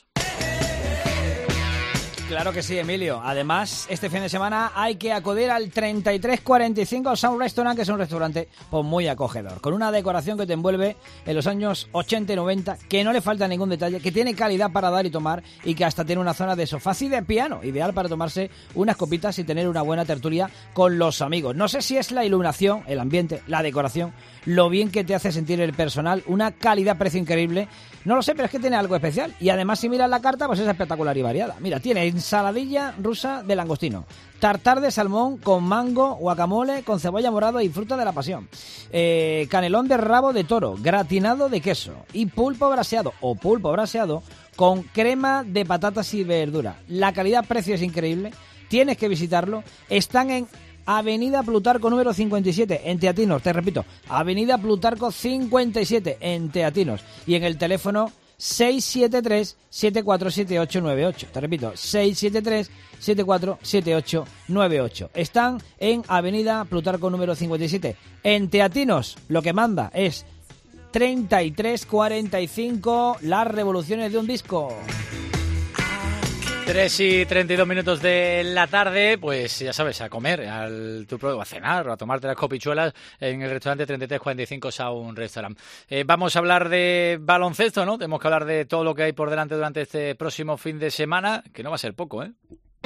Claro que sí, Emilio. Además, este fin de semana hay que acudir al treinta y tres cuarenta y cinco Sound Restaurant, que es un restaurante pues, muy acogedor, con una decoración que te envuelve en los años ochenta y noventa, que no le falta ningún detalle, que tiene calidad para dar y tomar y que hasta tiene una zona de sofás y de piano, ideal para tomarse unas copitas y tener una buena tertulia con los amigos. No sé si es la iluminación, el ambiente, la decoración, lo bien que te hace sentir el personal, una calidad-precio increíble. No lo sé, pero es que tiene algo especial. Y además, si miras la carta, pues es espectacular y variada. Mira, tiene ensaladilla rusa de langostino, tartar de salmón con mango, guacamole, con cebolla morada y fruta de la pasión, eh, canelón de rabo de toro, gratinado de queso y pulpo braseado o pulpo braseado con crema de patatas y verdura. La calidad-precio es increíble. Tienes que visitarlo. Están en Avenida Plutarco número cincuenta y siete en Teatinos, te repito, Avenida Plutarco cincuenta y siete en Teatinos, y en el teléfono seis siete tres, siete cuatro siete ocho nueve ocho, te repito, seis siete tres, siete cuatro siete ocho nueve ocho. Están en Avenida Plutarco número cincuenta y siete en Teatinos. Lo que manda es treinta y tres cuarenta y cinco, las revoluciones de un disco. tres y treinta y dos minutos de la tarde, pues ya sabes, a comer, al, tu, a cenar o a tomarte las copichuelas en el restaurante treinta y tres cuarenta y cinco Sound Restaurant. Eh, vamos a hablar de baloncesto, ¿no? Tenemos que hablar de todo lo que hay por delante durante este próximo fin de semana, que no va a ser poco, ¿eh?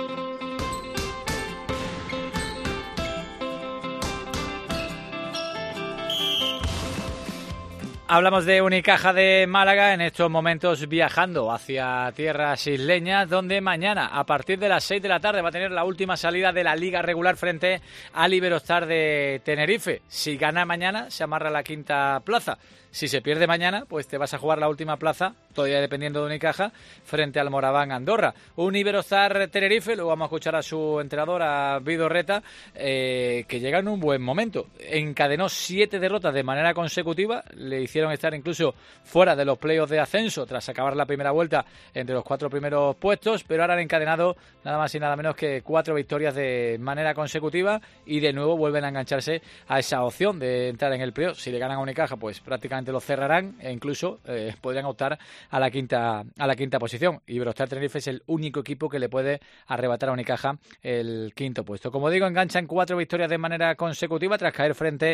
Hablamos de Unicaja de Málaga, en estos momentos viajando hacia tierras isleñas, donde mañana, a partir de las seis de la tarde, va a tener la última salida de la liga regular frente al Iberostar de Tenerife. Si gana mañana, se amarra la quinta plaza. Si se pierde mañana, pues te vas a jugar la última plaza, todavía dependiendo de Unicaja, frente al Moraván Andorra. Un Iberostar Tenerife, luego vamos a escuchar a su entrenador, a Vidorreta, eh, que llega en un buen momento. Encadenó siete derrotas de manera consecutiva, le hicieron estar incluso fuera de los playoffs de ascenso tras acabar la primera vuelta entre los cuatro primeros puestos, pero ahora han encadenado nada más y nada menos que cuatro victorias de manera consecutiva y de nuevo vuelven a engancharse a esa opción de entrar en el playoff. Si le ganan a Unicaja, pues prácticamente seguramente lo cerrarán e incluso eh, podrían optar a la quinta a la quinta posición. Y Iberostar Tenerife es el único equipo que le puede arrebatar a Unicaja el quinto puesto. Como digo, enganchan cuatro victorias de manera consecutiva tras caer frente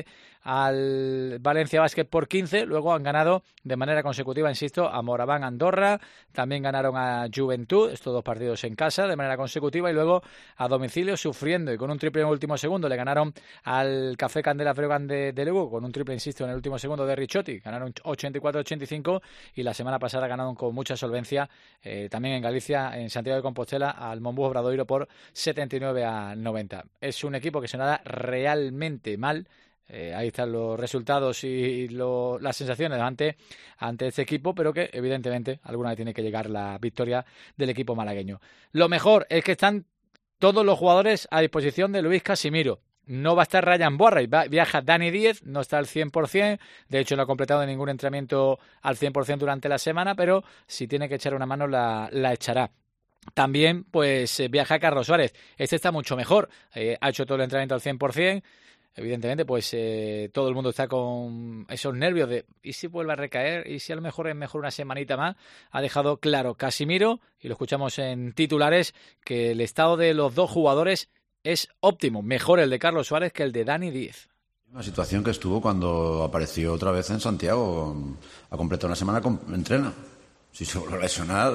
al Valencia Basket por quince. Luego han ganado de manera consecutiva, insisto, a Moraván Andorra, también ganaron a Juventud, estos dos partidos en casa de manera consecutiva, y luego a domicilio sufriendo y con un triple en el último segundo le ganaron al Café Candela Breogán de, de Lugo con un triple, insisto, en el último segundo de Ricciotti, ganaron ochenta y cuatro a ochenta y cinco, y la semana pasada ganaron con mucha solvencia eh, también en Galicia, en Santiago de Compostela, al Monbus Obradoiro por setenta y nueve a noventa. Es un equipo que se nada realmente mal. Eh, ahí están los resultados y lo, las sensaciones ante, ante este equipo, pero que evidentemente alguna vez tiene que llegar la victoria del equipo malagueño. Lo mejor es que están todos los jugadores a disposición de Luis Casimiro. No va a estar Ryan Boarray, va, viaja Dani Díez, no está al cien por ciento, de hecho no ha completado ningún entrenamiento al cien por ciento durante la semana, pero si tiene que echar una mano la, la echará. También pues viaja Carlos Suárez, este está mucho mejor, eh, ha hecho todo el entrenamiento al cien por ciento. Evidentemente, pues eh, todo el mundo está con esos nervios de ¿y si vuelve a recaer? ¿Y si a lo mejor es mejor una semanita más? Ha dejado claro Casimiro, y lo escuchamos en titulares, que el estado de los dos jugadores es óptimo, mejor el de Carlos Suárez que el de Dani Díez. Una situación que estuvo cuando apareció otra vez en Santiago, ha completado una semana, con, entrena. Si se vuelve a lesionar,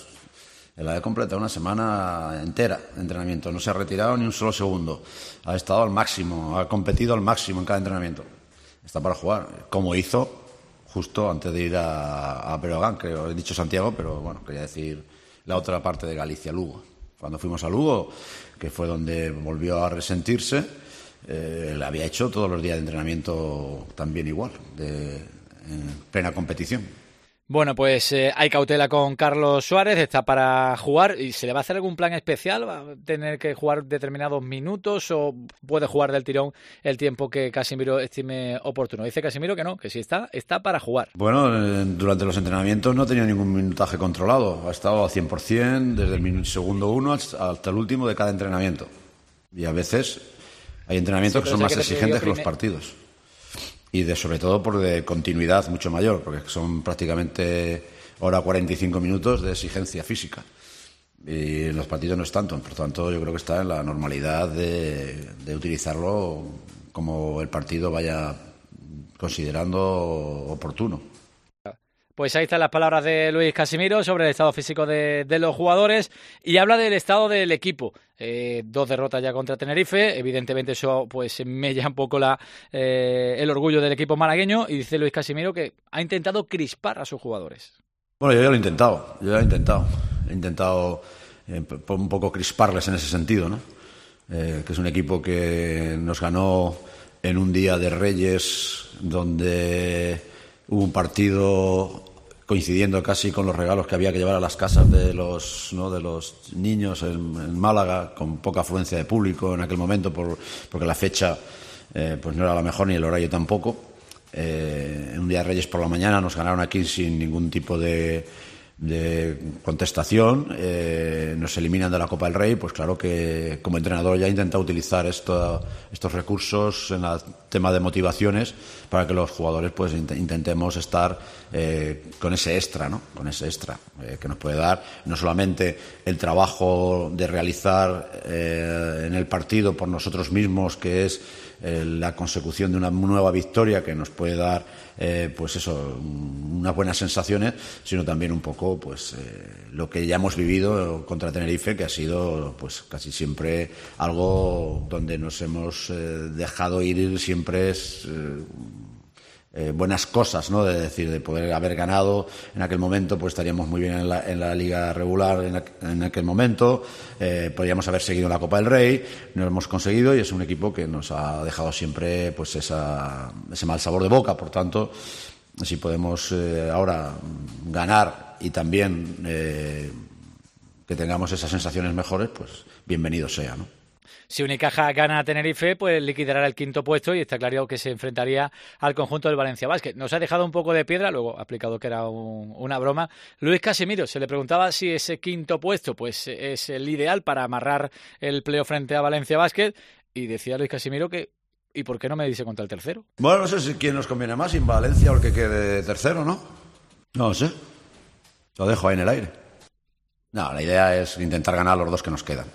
él ha completado una semana entera de entrenamiento, no se ha retirado ni un solo segundo, ha estado al máximo, ha competido al máximo en cada entrenamiento, está para jugar, como hizo justo antes de ir a, a Breogán, creo, he dicho Santiago, pero bueno, quería decir la otra parte de Galicia, Lugo. Cuando fuimos a Lugo, que fue donde volvió a resentirse, eh, le había hecho todos los días de entrenamiento también igual, de, en plena competición. Bueno, pues eh, hay cautela con Carlos Suárez, está para jugar. ¿Y se le va a hacer algún plan especial? ¿Va a tener que jugar determinados minutos o puede jugar del tirón el tiempo que Casimiro estime oportuno? Dice Casimiro que no, que si está, está para jugar. Bueno, eh, durante los entrenamientos no ha tenido ningún minutaje controlado, ha estado al cien por ciento desde el minuto, segundo uno hasta el último de cada entrenamiento. Y a veces hay entrenamientos sí, que son más que exigentes que los partidos. Y de, sobre todo por de continuidad mucho mayor, porque son prácticamente hora cuarenta y cinco minutos de exigencia física. Y en los partidos no es tanto, por tanto yo creo que está en la normalidad de, de utilizarlo como el partido vaya considerando oportuno. Pues ahí están las palabras de Luis Casimiro sobre el estado físico de, de los jugadores y habla del estado del equipo. Eh, dos derrotas ya contra Tenerife, evidentemente eso pues mella un poco la, eh, el orgullo del equipo malagueño, y dice Luis Casimiro que ha intentado crispar a sus jugadores. Bueno, yo ya lo he intentado, yo ya lo he intentado, he intentado eh, un poco crisparles en ese sentido, ¿no? Eh, que es un equipo que nos ganó en un día de Reyes donde hubo un partido coincidiendo casi con los regalos que había que llevar a las casas de los, ¿no?, de los niños en, en Málaga, con poca afluencia de público en aquel momento, por, porque la fecha eh, pues no era la mejor ni el horario tampoco. Eh, en un día de Reyes por la mañana nos ganaron aquí sin ningún tipo de, de contestación, eh, nos eliminan de la Copa del Rey. Pues claro que como entrenador ya he intentado utilizar esto, estos recursos en el tema de motivaciones para que los jugadores pues intentemos estar eh, con ese extra, ¿no? Con ese extra eh, que nos puede dar no solamente el trabajo de realizar eh, en el partido por nosotros mismos, que es eh, la consecución de una nueva victoria que nos puede dar eh, pues eso, unas buenas sensaciones, sino también un poco pues eh, lo que ya hemos vivido contra Tenerife, que ha sido pues casi siempre algo donde nos hemos eh, dejado ir siempre es eh, Eh, buenas cosas, ¿no? De decir, de poder haber ganado en aquel momento, pues estaríamos muy bien en la, en la liga regular en, aqu en aquel momento, eh, podríamos haber seguido en la Copa del Rey, no lo hemos conseguido y es un equipo que nos ha dejado siempre pues esa, ese mal sabor de boca. Por tanto, si podemos eh, ahora ganar y también eh, que tengamos esas sensaciones mejores, pues bienvenido sea, ¿no? Si Unicaja gana a Tenerife, pues liquidará el quinto puesto y está claro que se enfrentaría al conjunto del Valencia Basket. Nos ha dejado un poco de piedra, luego ha explicado que era un, una broma. Luis Casimiro, se le preguntaba si ese quinto puesto pues es el ideal para amarrar el playoff frente a Valencia Basket, y decía Luis Casimiro que ¿y por qué no me dice contra el tercero? Bueno, no sé si quién nos conviene más, sin Valencia o el que quede tercero, ¿no? No lo sé. Lo dejo ahí en el aire. No, la idea es intentar ganar los dos que nos quedan.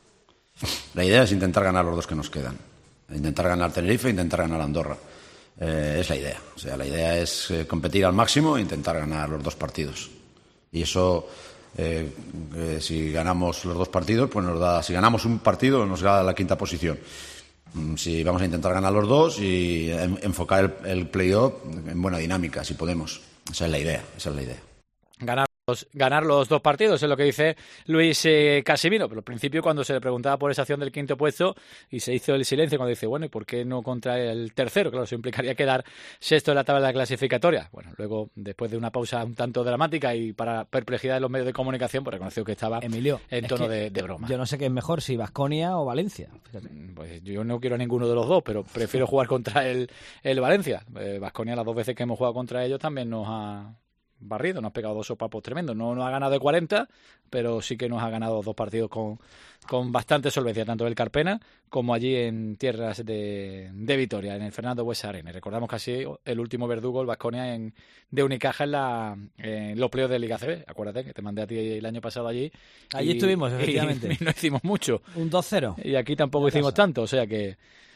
La idea es intentar ganar los dos que nos quedan. Intentar ganar Tenerife e intentar ganar Andorra. Eh, es la idea. O sea, la idea es eh, competir al máximo e intentar ganar los dos partidos. Y eso, eh, eh, si ganamos los dos partidos, pues nos da. Si ganamos un partido, nos da la quinta posición. Si vamos a intentar ganar los dos y en, enfocar el, el play-off en buena dinámica, si podemos. Esa es la idea. Esa es la idea. Ganar los, ganar los dos partidos es lo que dice Luis eh, Casimiro, pero al principio cuando se le preguntaba por esa acción del quinto puesto y se hizo el silencio cuando dice, bueno, ¿y por qué no contra el tercero? Claro, eso implicaría quedar sexto en la tabla clasificatoria. Bueno, luego, después de una pausa un tanto dramática y para perplejidad de los medios de comunicación, pues reconoció que estaba Emilio, en tono de, de broma. Yo no sé qué es mejor, si Baskonia o Valencia. Fíjate. Pues yo no quiero a ninguno de los dos, pero prefiero jugar contra el, el Valencia. Baskonia, eh, las dos veces que hemos jugado contra ellos también nos ha barrido, nos ha pegado dos sopapos tremendos. No nos ha ganado de cuarenta, pero sí que nos ha ganado dos partidos con, con bastante solvencia, tanto el Carpena como allí en tierras de, de Vitoria, en el Fernando Buesa Arena. Recordamos casi el último verdugo, el Baskonia, en, de Unicaja en, la, en los playoffs de Liga C B. Acuérdate que te mandé a ti el año pasado allí. Allí y, estuvimos, efectivamente. Y, y no hicimos mucho. Un dos cero. Y aquí tampoco hicimos tanto, o sea que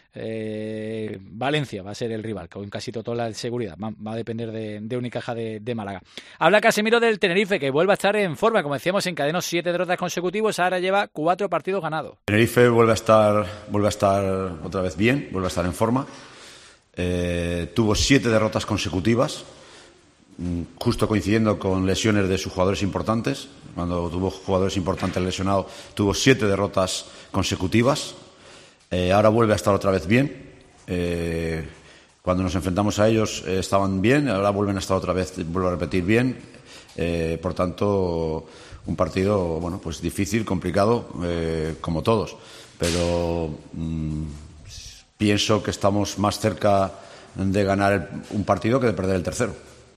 Eh, Valencia va a ser el rival, con casi toda la seguridad. Va, va a depender de, de Unicaja de, de Málaga. Habla Casemiro del Tenerife, que vuelve a estar en forma. Como decíamos, encadenó siete derrotas consecutivas, ahora lleva cuatro partidos ganados. Tenerife vuelve a estar, vuelve a estar otra vez bien, vuelve a estar en forma. Eh, tuvo siete derrotas consecutivas, justo coincidiendo con lesiones de sus jugadores importantes. Cuando tuvo jugadores importantes lesionados, tuvo siete derrotas consecutivas. Eh, ahora vuelve a estar otra vez bien. Eh, cuando nos enfrentamos a ellos eh, estaban bien, ahora vuelven a estar otra vez, vuelvo a repetir, bien. Eh, por tanto, un partido, bueno, pues difícil, complicado, eh, como todos. Pero mmm, pienso que estamos más cerca de ganar el, un partido que de perder el tercero.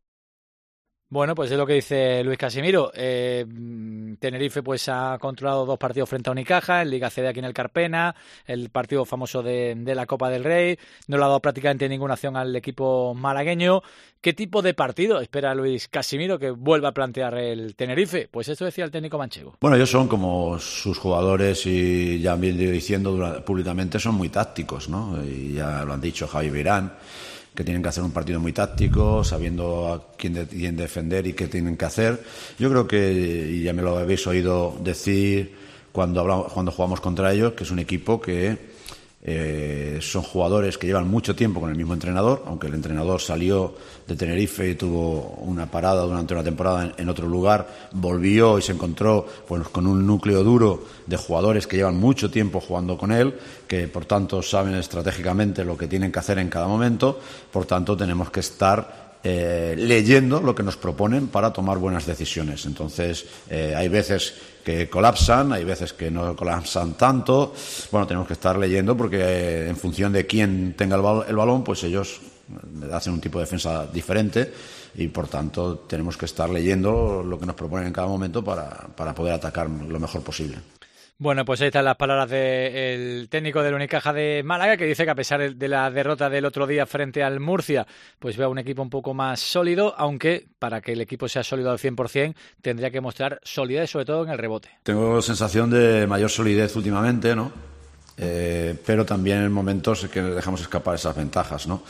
Bueno, pues es lo que dice Luis Casimiro. Eh, Tenerife pues ha controlado dos partidos frente a Unicaja, en Liga C D aquí en el Carpena, el partido famoso de, de la Copa del Rey. No le ha dado prácticamente ninguna acción al equipo malagueño. ¿Qué tipo de partido espera Luis Casimiro que vuelva a plantear el Tenerife? Pues esto decía el técnico manchego. Bueno, ellos son como sus jugadores y ya han venido diciendo durante, públicamente, son muy tácticos, ¿no? Y ya lo han dicho Javi Beirán, que tienen que hacer un partido muy táctico, sabiendo a quién, de, quién defender y qué tienen que hacer. Yo creo que, y ya me lo habéis oído decir cuando, hablamos, cuando jugamos contra ellos, que es un equipo que eh, son jugadores que llevan mucho tiempo con el mismo entrenador, aunque el entrenador salió de Tenerife y tuvo una parada durante una temporada en, en otro lugar, volvió y se encontró pues, con un núcleo duro de jugadores que llevan mucho tiempo jugando con él, que por tanto saben estratégicamente lo que tienen que hacer en cada momento. Por tanto, tenemos que estar eh, leyendo lo que nos proponen para tomar buenas decisiones. Entonces, eh, hay veces que colapsan, hay veces que no colapsan tanto. Bueno, tenemos que estar leyendo porque eh, en función de quién tenga el, bal- el balón, pues ellos hacen un tipo de defensa diferente y por tanto tenemos que estar leyendo lo que nos proponen en cada momento para, para poder atacar lo mejor posible. Bueno, pues ahí están las palabras del técnico del Unicaja de Málaga, que dice que a pesar de la derrota del otro día frente al Murcia, pues ve a un equipo un poco más sólido, aunque para que el equipo sea sólido al cien por ciento tendría que mostrar solidez, sobre todo en el rebote. Tengo sensación de mayor solidez últimamente, ¿no? Eh, pero también en momentos en que dejamos escapar esas ventajas, ¿no?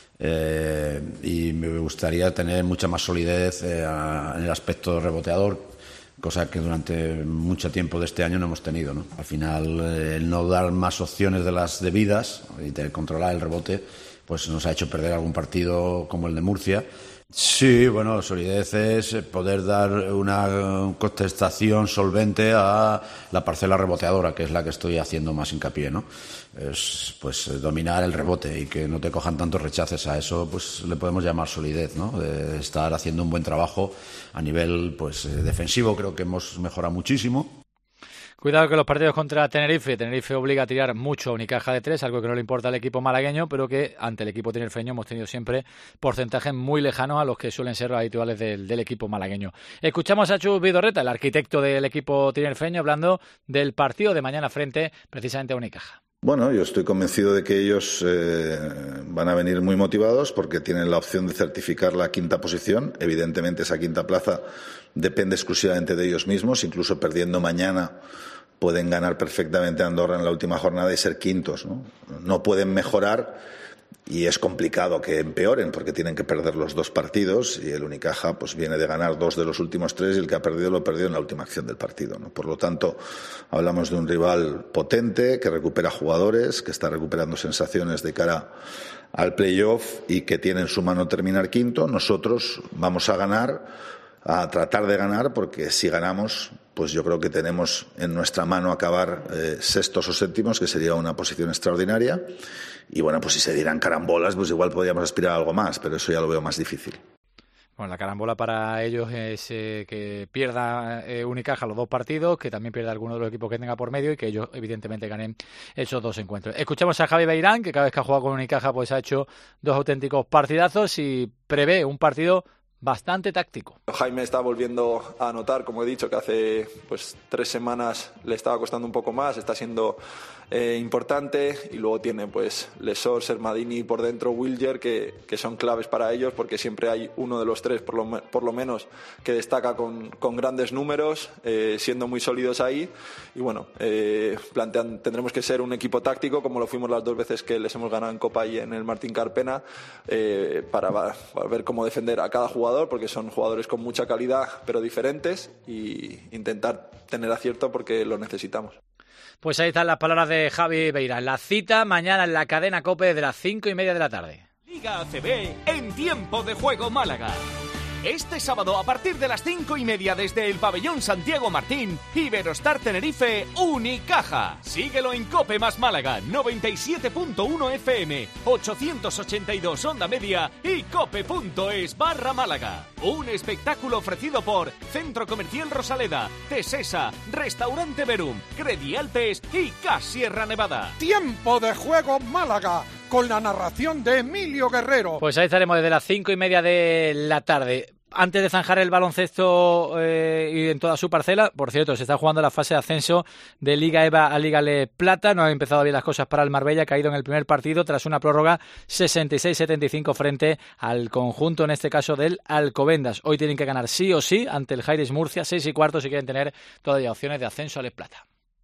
Eh, y me gustaría tener mucha más solidez eh, en el aspecto reboteador, cosa que durante mucho tiempo de este año no hemos tenido, ¿no? Al final, eh, el no dar más opciones de las debidas y de controlar el rebote, pues nos ha hecho perder algún partido como el de Murcia. Sí, bueno, solidez es poder dar una contestación solvente a la parcela reboteadora, que es la que estoy haciendo más hincapié, ¿no? Es, pues dominar el rebote y que no te cojan tantos rechaces. A eso pues le podemos llamar solidez, ¿no? De estar haciendo un buen trabajo a nivel pues defensivo. Creo que hemos mejorado muchísimo. Cuidado que los partidos contra Tenerife, Tenerife obliga a tirar mucho a Unicaja de tres, algo que no le importa al equipo malagueño, pero que ante el equipo tinerfeño hemos tenido siempre porcentajes muy lejanos a los que suelen ser los habituales del, del equipo malagueño. Escuchamos a Chus Vidorreta, el arquitecto del equipo tinerfeño, hablando del partido de mañana frente precisamente a Unicaja. Bueno, yo estoy convencido de que ellos eh, van a venir muy motivados porque tienen la opción de certificar la quinta posición. Evidentemente esa quinta plaza depende exclusivamente de ellos mismos, incluso perdiendo mañana pueden ganar perfectamente a Andorra en la última jornada y ser quintos, ¿no? No pueden mejorar y es complicado que empeoren porque tienen que perder los dos partidos y el Unicaja pues viene de ganar dos de los últimos tres y el que ha perdido lo perdió en la última acción del partido, ¿no? Por lo tanto, hablamos de un rival potente que recupera jugadores, que está recuperando sensaciones de cara al playoff y que tiene en su mano terminar quinto. Nosotros vamos a ganar, a tratar de ganar, porque si ganamos, pues yo creo que tenemos en nuestra mano acabar eh, sextos o séptimos, que sería una posición extraordinaria. Y bueno, pues si se dieran carambolas, pues igual podríamos aspirar a algo más, pero eso ya lo veo más difícil. Bueno, la carambola para ellos es eh, que pierda eh, Unicaja los dos partidos, que también pierda alguno de los equipos que tenga por medio y que ellos evidentemente ganen esos dos encuentros. Escuchamos a Javi Beirán, que cada vez que ha jugado con Unicaja pues ha hecho dos auténticos partidazos y prevé un partido bastante táctico. Jaime está volviendo a anotar, como he dicho, que hace pues tres semanas le estaba costando un poco más, está siendo eh, importante, y luego tiene pues Lesor, Sermadini por dentro, Wilger, que, que son claves para ellos, porque siempre hay uno de los tres por lo, por lo menos que destaca con, con grandes números, eh, siendo muy sólidos ahí. Y bueno, eh, plantean, tendremos que ser un equipo táctico, como lo fuimos las dos veces que les hemos ganado en Copa y en el Martín Carpena, eh, para, para ver cómo defender a cada jugador, porque son jugadores con mucha calidad pero diferentes, y intentar tener acierto porque lo necesitamos. Pues ahí están las palabras de Javi Beirán. La cita mañana en la cadena COPE de las cinco y media de la tarde. Liga A C B en Tiempo de Juego Málaga. Este sábado a partir de las cinco y media desde el pabellón Santiago Martín, Iberostar Tenerife Unicaja. Síguelo en Cope más Málaga, noventa y siete punto uno F M, ochocientos ochenta y dos onda media y cope.es barra Málaga. Un espectáculo ofrecido por Centro Comercial Rosaleda, Tesesa, Restaurante Verum, Credialpes y Cas Sierra Nevada. Tiempo de Juego Málaga, con la narración de Emilio Guerrero. Pues ahí estaremos desde las cinco y media de la tarde. Antes de zanjar el baloncesto eh, y en toda su parcela, por cierto, se está jugando la fase de ascenso de Liga E V A a Liga Le Plata. No han empezado bien las cosas para el Marbella, ha caído en el primer partido tras una prórroga sesenta y seis setenta y cinco frente al conjunto, en este caso del Alcobendas. Hoy tienen que ganar sí o sí ante el Jairis Murcia, seis y cuarto, si quieren tener todavía opciones de ascenso a Le Plata.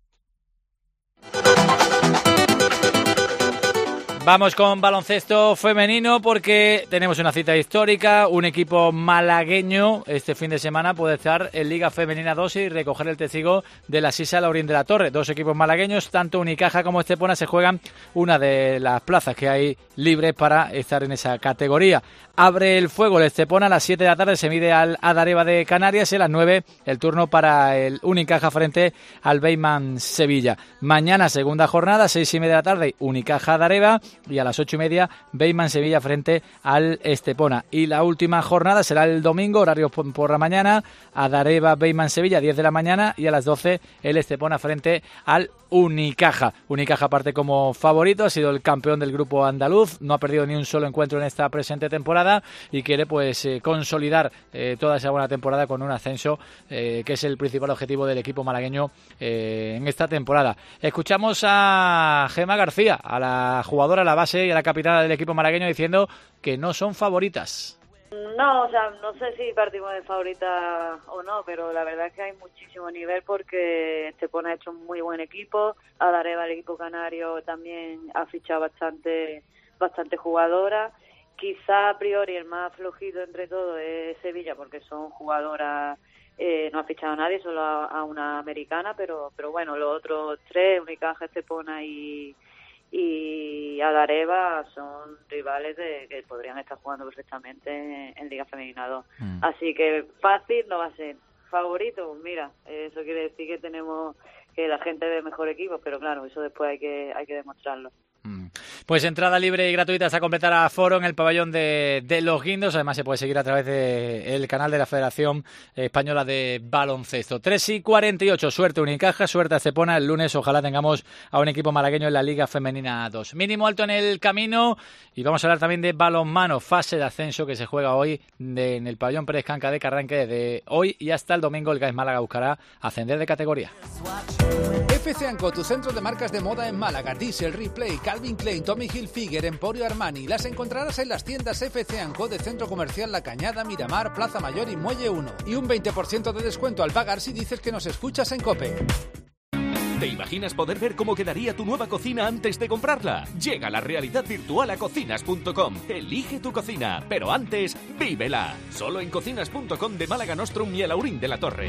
Vamos con baloncesto femenino porque tenemos una cita histórica. Un equipo malagueño este fin de semana puede estar en Liga Femenina dos y recoger el testigo de la Sisa Laurín de la Torre. Dos equipos malagueños, tanto Unicaja como Estepona, se juegan una de las plazas que hay libres para estar en esa categoría. Abre el fuego el Estepona a las siete de la tarde, se mide al Adareva de Canarias, y a las nueve el turno para el Unicaja frente al Beiman Sevilla. Mañana segunda jornada, seis y media de la tarde, Unicaja Adareva, y a las ocho y media Beiman Sevilla frente al Estepona. Y la última jornada será el domingo, horario por la mañana, Adareva Beiman Sevilla, diez de la mañana, y a las doce el Estepona frente al Unicaja. Unicaja parte como favorito, ha sido el campeón del grupo andaluz, no ha perdido ni un solo encuentro en esta presente temporada y quiere pues eh, consolidar eh, toda esa buena temporada con un ascenso eh, que es el principal objetivo del equipo malagueño eh, en esta temporada. Escuchamos a Gemma García, a la jugadora, a la base y a la capitana del equipo malagueño, diciendo que no son favoritas. No, o sea, no sé si partimos de favorita o no, pero la verdad es que hay muchísimo nivel porque Estepona ha hecho un muy buen equipo. Adareva, el equipo canario, también ha fichado bastante, bastante jugadora. Quizá a priori el más flojito entre todos es Sevilla, porque son jugadoras, eh, no ha fichado a nadie, solo a, a una americana, pero pero bueno, los otros tres, Unicaja, Estepona y y Adareva, son rivales de que podrían estar jugando perfectamente en, en Liga Femenina dos. Mm. Así que fácil no va a ser. Favorito, mira, eso quiere decir que tenemos que la gente ve mejor equipo, pero claro, eso después hay que hay que demostrarlo. Pues entrada libre y gratuita hasta completar aforo en el pabellón de, de Los Guindos. Además se puede seguir a través del canal de la Federación Española de Baloncesto. tres y cuarenta y ocho, suerte Unicaja, suerte a Estepona. El lunes ojalá tengamos a un equipo malagueño en la Liga Femenina dos. Mínimo alto en el camino y vamos a hablar también de balonmano, fase de ascenso que se juega hoy de, en el pabellón Pérez Canca de Carranque. Desde hoy y hasta el domingo el G A E S Málaga buscará ascender de categoría. F C and Co, tu centro de marcas de moda en Málaga. Diesel, Replay, Calvin Klein, Tommy Hilfiger, Emporio Armani. Las encontrarás en las tiendas F C and Co de Centro Comercial La Cañada, Miramar, Plaza Mayor y Muelle uno. Y un veinte por ciento de descuento al pagar si dices que nos escuchas en COPE. ¿Te imaginas poder ver cómo quedaría tu nueva cocina antes de comprarla? Llega la realidad virtual a cocinas punto com. Elige tu cocina, pero antes, vívela. Solo en cocinas punto com de Málaga Nostrum y el Aurín de la Torre.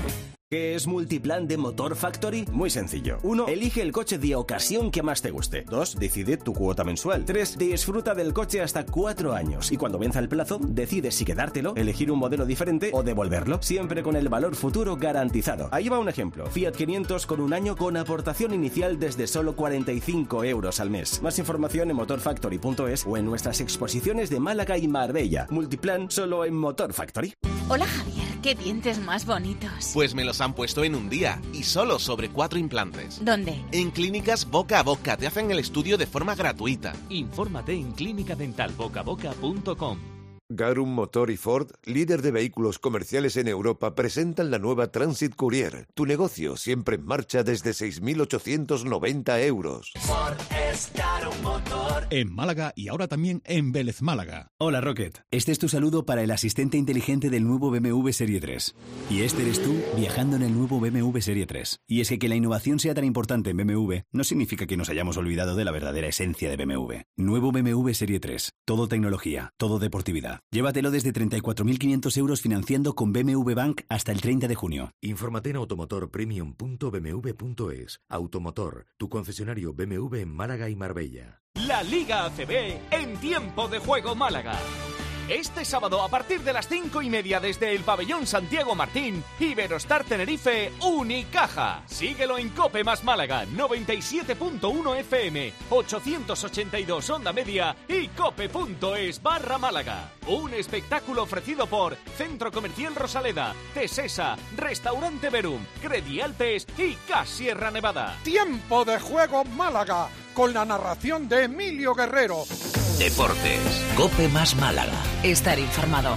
¿Qué es Multiplan de Motor Factory? Muy sencillo. uno. Elige el coche de ocasión que más te guste. dos. Decide tu cuota mensual. tres. Disfruta del coche hasta cuatro años. Y cuando venza el plazo, decides si quedártelo, elegir un modelo diferente o devolverlo. Siempre con el valor futuro garantizado. Ahí va un ejemplo. Fiat quinientos con un año con aportación inicial desde solo cuarenta y cinco euros al mes. Más información en motor factory punto es o en nuestras exposiciones de Málaga y Marbella. Multiplan solo en Motor Factory. Hola Javier, qué dientes más bonitos. Pues me los han puesto en un día y solo sobre cuatro implantes. ¿Dónde? En Clínicas Boca a Boca. Te hacen el estudio de forma gratuita. Infórmate en clínica dental boca a boca punto com. Garum Motor y Ford, líder de vehículos comerciales en Europa, presentan la nueva Transit Courier. Tu negocio siempre en marcha desde seis mil ochocientos noventa euros. Ford es Garum Motor. En Málaga y ahora también en Vélez Málaga. Hola Rocket, este es tu saludo para el asistente inteligente del nuevo B M W Serie tres. Y este eres tú viajando en el nuevo B M W Serie tres. Y es que que la innovación sea tan importante en B M W no significa que nos hayamos olvidado de la verdadera esencia de B M W. Nuevo B M W Serie tres. Todo tecnología, todo deportividad. Llévatelo desde treinta y cuatro mil quinientos euros financiando con B M W Bank hasta el treinta de junio. Infórmate en automotor premium punto b m w punto es. Automotor, tu concesionario B M W en Málaga y Marbella. La Liga A C B en tiempo de juego Málaga. Este sábado a partir de las cinco y media desde el pabellón Santiago Martín, Iberostar Tenerife Unicaja. Síguelo en Cope más Málaga, noventa y siete punto uno F M, ochocientos ochenta y dos onda media y cope punto es barra Málaga. Un espectáculo ofrecido por Centro Comercial Rosaleda, Tesesa, Restaurante Verum, Credialpes y Cas Sierra Nevada. Tiempo de juego Málaga, con la narración de Emilio Guerrero. Deportes, Cope más Málaga. Estar informado.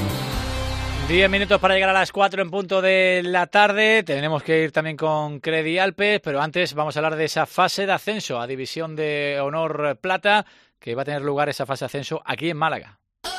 Diez minutos para llegar a las cuatro en punto de la tarde. Tenemos que ir también con Credialpes, pero antes vamos a hablar de esa fase de ascenso a División de Honor Plata, que va a tener lugar esa fase de ascenso aquí en Málaga.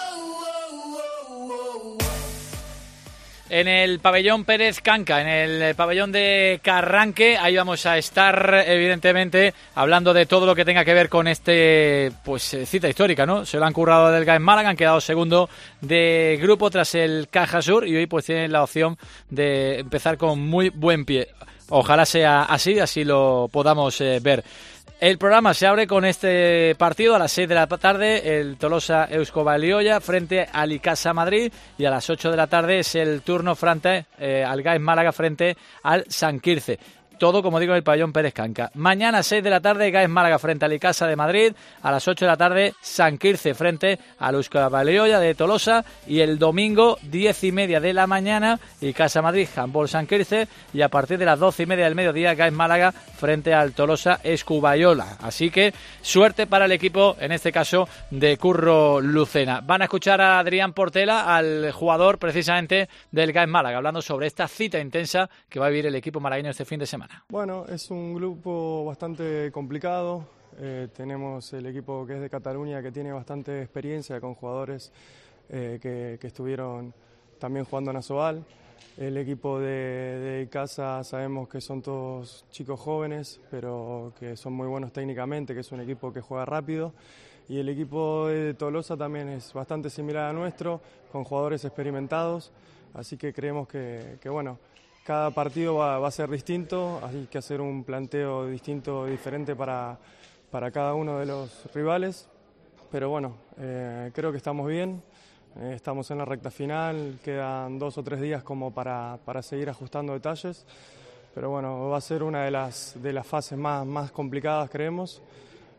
En el pabellón Pérez Canca, en el pabellón de Carranque, ahí vamos a estar, evidentemente, hablando de todo lo que tenga que ver con este, pues, cita histórica, ¿no? Se lo han currado del G A E S Málaga, han quedado segundo de grupo tras el Caja Sur y hoy pues tienen la opción de empezar con muy buen pie. Ojalá sea así, así lo podamos eh, ver. El programa se abre con este partido a las seis de la tarde, el Tolosa Eusko Balioya frente al Icasa Madrid, y a las ocho de la tarde es el turno frente eh, al G A E S Málaga frente al San Quirce. Todo, como digo, en el pabellón Pérez Canca. Mañana a seis de la tarde, G A E S Málaga frente al Icasa de Madrid. A las ocho de la tarde, San Quirce frente al Eusko Balioya de Tolosa. Y el domingo, diez y media de la mañana, Icasa Madrid, Handball San Quirce. Y a partir de las doce y media del mediodía, G A E S Málaga frente al Tolosa Escubayola. Así que suerte para el equipo, en este caso, de Curro Lucena. Van a escuchar a Adrián Portela, al jugador precisamente del G A E S Málaga, hablando sobre esta cita intensa que va a vivir el equipo malagueño este fin de semana. Bueno, es un grupo bastante complicado. Eh, tenemos el equipo que es de Cataluña, que tiene bastante experiencia con jugadores eh, que, que estuvieron también jugando en Asobal. El equipo de, de Icasa sabemos que son todos chicos jóvenes, pero que son muy buenos técnicamente, que es un equipo que juega rápido. Y el equipo de Tolosa también es bastante similar a nuestro, con jugadores experimentados. Así que creemos que, que bueno, cada partido va, va a ser distinto, hay que hacer un planteo distinto, diferente para, para cada uno de los rivales. Pero bueno, eh, creo que estamos bien, eh, estamos en la recta final, quedan dos o tres días como para, para seguir ajustando detalles. Pero bueno, va a ser una de las, de las fases más, más complicadas, creemos.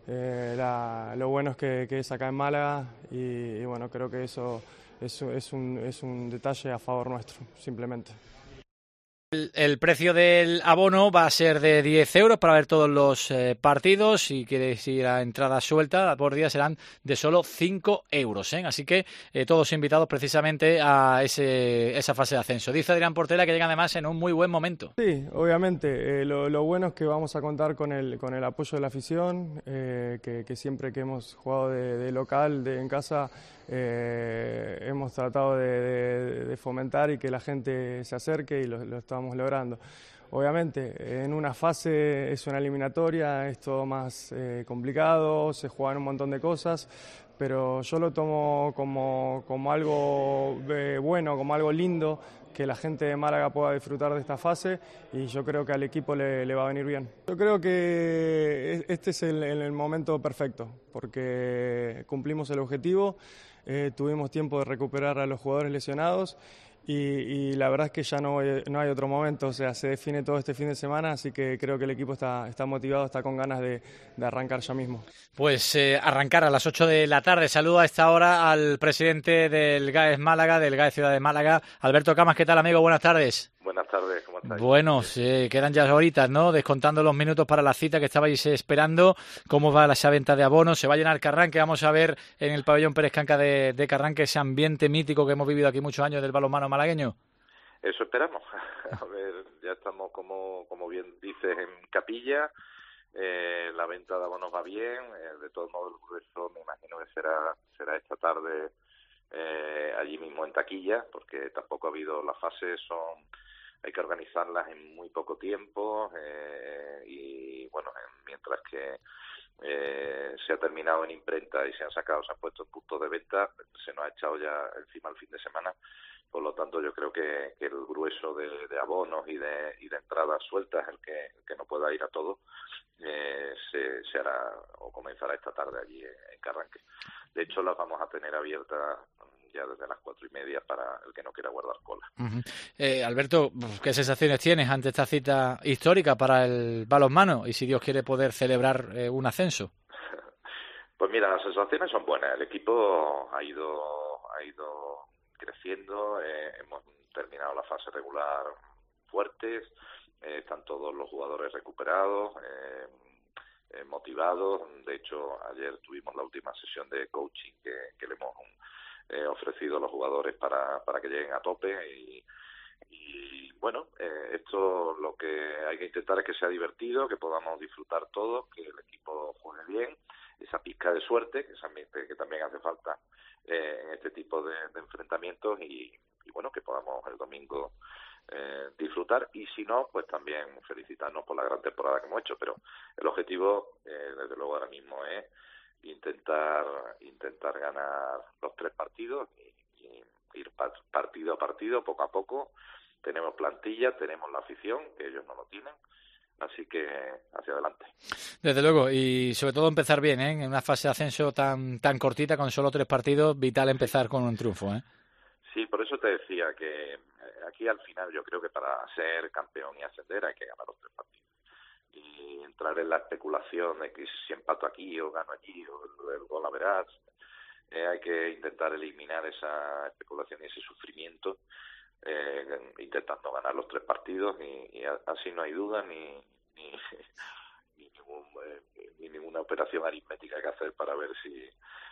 Eh, la, lo bueno es que, que es acá en Málaga y, y bueno, creo que eso es, es, un, es un detalle a favor nuestro, simplemente. El, el precio del abono va a ser de diez euros para ver todos los eh, partidos. Si quieres ir a entrada suelta por día serán de solo cinco euros, ¿eh? Así que eh, todos invitados precisamente a ese, esa fase de ascenso. Dice Adrián Portela que llega además en un muy buen momento. Sí, obviamente. Eh, lo, lo bueno es que vamos a contar con el, con el apoyo de la afición, eh, que, que siempre que hemos jugado de, de local, de en casa, eh, hemos tratado de, de, de fomentar y que la gente se acerque y lo, lo estamos logrando. Obviamente, en una fase es una eliminatoria, es todo más eh, complicado, se juegan un montón de cosas, pero yo lo tomo como, como algo eh, bueno, como algo lindo, que la gente de Málaga pueda disfrutar de esta fase y yo creo que al equipo le, le va a venir bien. Yo creo que este es el, el momento perfecto, porque cumplimos el objetivo, eh, tuvimos tiempo de recuperar a los jugadores lesionados. Y, y la verdad es que ya no, no hay otro momento, o sea, se define todo este fin de semana, así que creo que el equipo está, está motivado, está con ganas de, de arrancar ya mismo. Pues eh, arrancar a las ocho de la tarde. Saludo a esta hora al presidente del G A E S Málaga, del G A E S Ciudad de Málaga, Alberto Camas. ¿Qué tal, amigo? Buenas tardes. Buenas tardes, ¿cómo estáis? Bueno, sí, quedan ya horitas, ¿no? Descontando los minutos para la cita que estabais esperando. ¿Cómo va esa venta de abonos? ¿Se va a llenar Carranque? Vamos a ver en el pabellón Pérez Canca de, de Carranque ese ambiente mítico que hemos vivido aquí muchos años del balonmano malagueño. Eso esperamos. A ver, ya estamos, como, como bien dices, en capilla. Eh, la venta de abonos va bien. Eh, de todos modos, el grueso me imagino que será, será esta tarde eh, allí mismo en taquilla, porque tampoco ha habido las fases, son... hay que organizarlas en muy poco tiempo eh, y bueno, mientras que eh, se ha terminado en imprenta y se han sacado, se han puesto en puntos de venta, se nos ha echado ya encima el fin de semana, por lo tanto yo creo que, que el grueso de, de abonos y de, y de entradas sueltas, el que, el que no pueda ir a todo, eh, se, se hará o comenzará esta tarde allí en, en Carranque. De hecho las vamos a tener abiertas ya desde las cuatro y media para el que no quiera guardar cola. Uh-huh. Eh, Alberto, ¿qué sensaciones tienes ante esta cita histórica para el balonmano y si Dios quiere poder celebrar eh, un ascenso? Pues mira, las sensaciones son buenas. El equipo ha ido ha ido creciendo, eh, hemos terminado la fase regular fuertes, eh, están todos los jugadores recuperados, eh, eh, motivados. De hecho, ayer tuvimos la última sesión de coaching que, que le hemos Eh, ofrecido a los jugadores para, para que lleguen a tope y, y bueno, eh, esto lo que hay que intentar es que sea divertido, que podamos disfrutar todos, que el equipo juegue bien, esa pizca de suerte que, que, que también hace falta eh, en este tipo de, de enfrentamientos y, y bueno, que podamos el domingo eh, disfrutar y si no, pues también felicitarnos por la gran temporada que hemos hecho, pero el objetivo eh, desde luego ahora mismo es intentar intentar ganar los tres partidos y, y ir partido a partido, poco a poco. Tenemos plantilla, tenemos la afición, que ellos no lo tienen, así que hacia adelante. Desde luego, y sobre todo empezar bien, ¿eh? En una fase de ascenso tan tan cortita, con solo tres partidos, vital empezar con un triunfo, ¿eh? Sí, por eso te decía que aquí al final yo creo que para ser campeón y ascender hay que ganar los tres partidos. Y entrar en la especulación de que si empato aquí o gano allí o el, el gol a verás, eh, hay que intentar eliminar esa especulación y ese sufrimiento eh, intentando ganar los tres partidos y, y así no hay duda ni ni, ni, ningún, eh, ni ninguna operación aritmética que hacer para ver si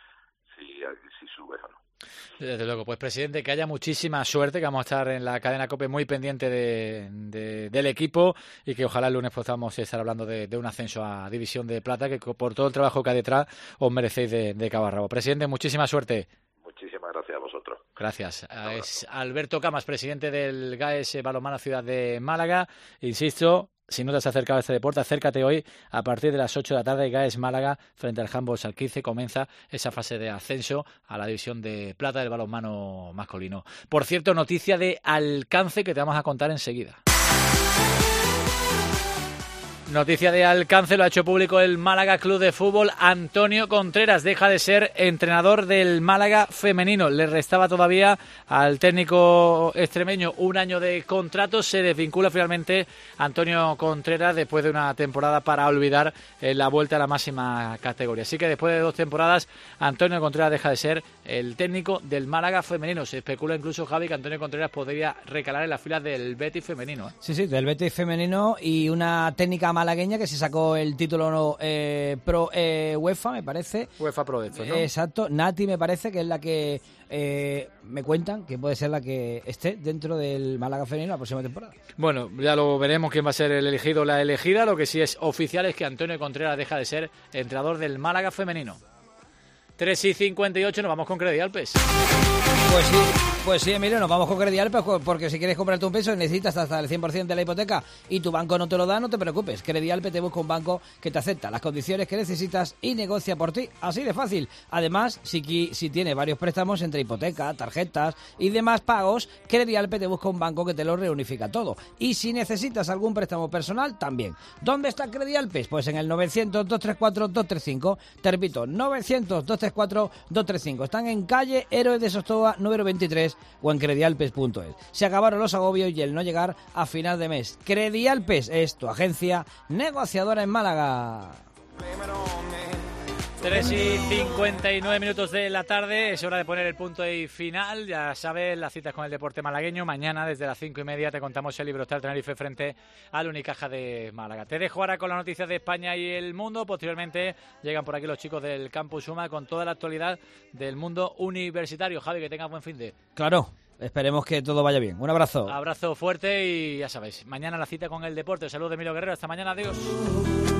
si, si subes o no. Desde luego, pues presidente, que haya muchísima suerte, que vamos a estar en la cadena COPE muy pendiente de, de, del equipo y que ojalá el lunes podamos estar hablando de, de un ascenso a División de Plata, que por todo el trabajo que hay detrás os merecéis de, de cabo a rabo. Presidente, muchísima suerte. Muchísimas gracias a vosotros. Gracias. Es Alberto Camas, presidente del G A E S Balonmano Ciudad de Málaga. Insisto, si no te has acercado a este deporte, acércate hoy a partir de las ocho de la tarde. G A E S Málaga frente al Handball Salquice comienza esa fase de ascenso a la división de plata del balonmano masculino. Por cierto, noticia de alcance que te vamos a contar enseguida. Noticia de alcance, lo ha hecho público el Málaga Club de Fútbol. Antonio Contreras deja de ser entrenador del Málaga femenino. Le restaba todavía al técnico extremeño un año de contrato. Se desvincula finalmente Antonio Contreras después de una temporada para olvidar eh, la vuelta a la máxima categoría. Así que después de dos temporadas, Antonio Contreras deja de ser el técnico del Málaga femenino. Se especula incluso, Javi, que Antonio Contreras podría recalar en las filas del Betis femenino. ¿eh? Sí, sí, del Betis femenino, y una técnica malagueña que se sacó el título eh, pro eh, UEFA, me parece. UEFA Pro de esto, ¿no? Exacto. Nati me parece que es la que eh, me cuentan que puede ser la que esté dentro del Málaga femenino la próxima temporada. Bueno, ya lo veremos quién va a ser el elegido o la elegida. Lo que sí es oficial es que Antonio Contreras deja de ser entrenador del Málaga femenino. tres y cincuenta y ocho, nos vamos con Credialpes. Pues sí, pues sí, Emilio, nos vamos con Credialpes, porque si quieres comprarte un piso necesitas hasta el cien por ciento de la hipoteca y tu banco no te lo da, no te preocupes. Credialpes te busca un banco que te acepta las condiciones que necesitas y negocia por ti, así de fácil. Además, si, si tienes varios préstamos entre hipoteca, tarjetas y demás pagos, Credialpes te busca un banco que te lo reunifica todo. Y si necesitas algún préstamo personal, también. ¿Dónde está Credialpes? Pues en el novecientos, doscientos treinta y cuatro, doscientos treinta y cinco. Te repito, novecientos, doscientos treinta y cuatro, doscientos treinta y cinco. Están en calle Héroes de Sostoa número veintitrés o en credialpes punto es. Se acabaron los agobios y el no llegar a final de mes. Credialpes es tu agencia negociadora en Málaga. tres y cincuenta y nueve minutos de la tarde, es hora de poner el punto y final. Ya sabes, las citas con el deporte malagueño. Mañana desde las cinco y media te contamos el Iberostar Tenerife frente al Unicaja de Málaga. Te dejo ahora con las noticias de España y el mundo. Posteriormente llegan por aquí los chicos del Campus Suma con toda la actualidad del mundo universitario. Javi, que tengas buen fin de. Claro, esperemos que todo vaya bien. Un abrazo. Abrazo fuerte y ya sabéis, mañana la cita con el deporte. Saludos de Emilio Guerrero. Hasta mañana, adiós.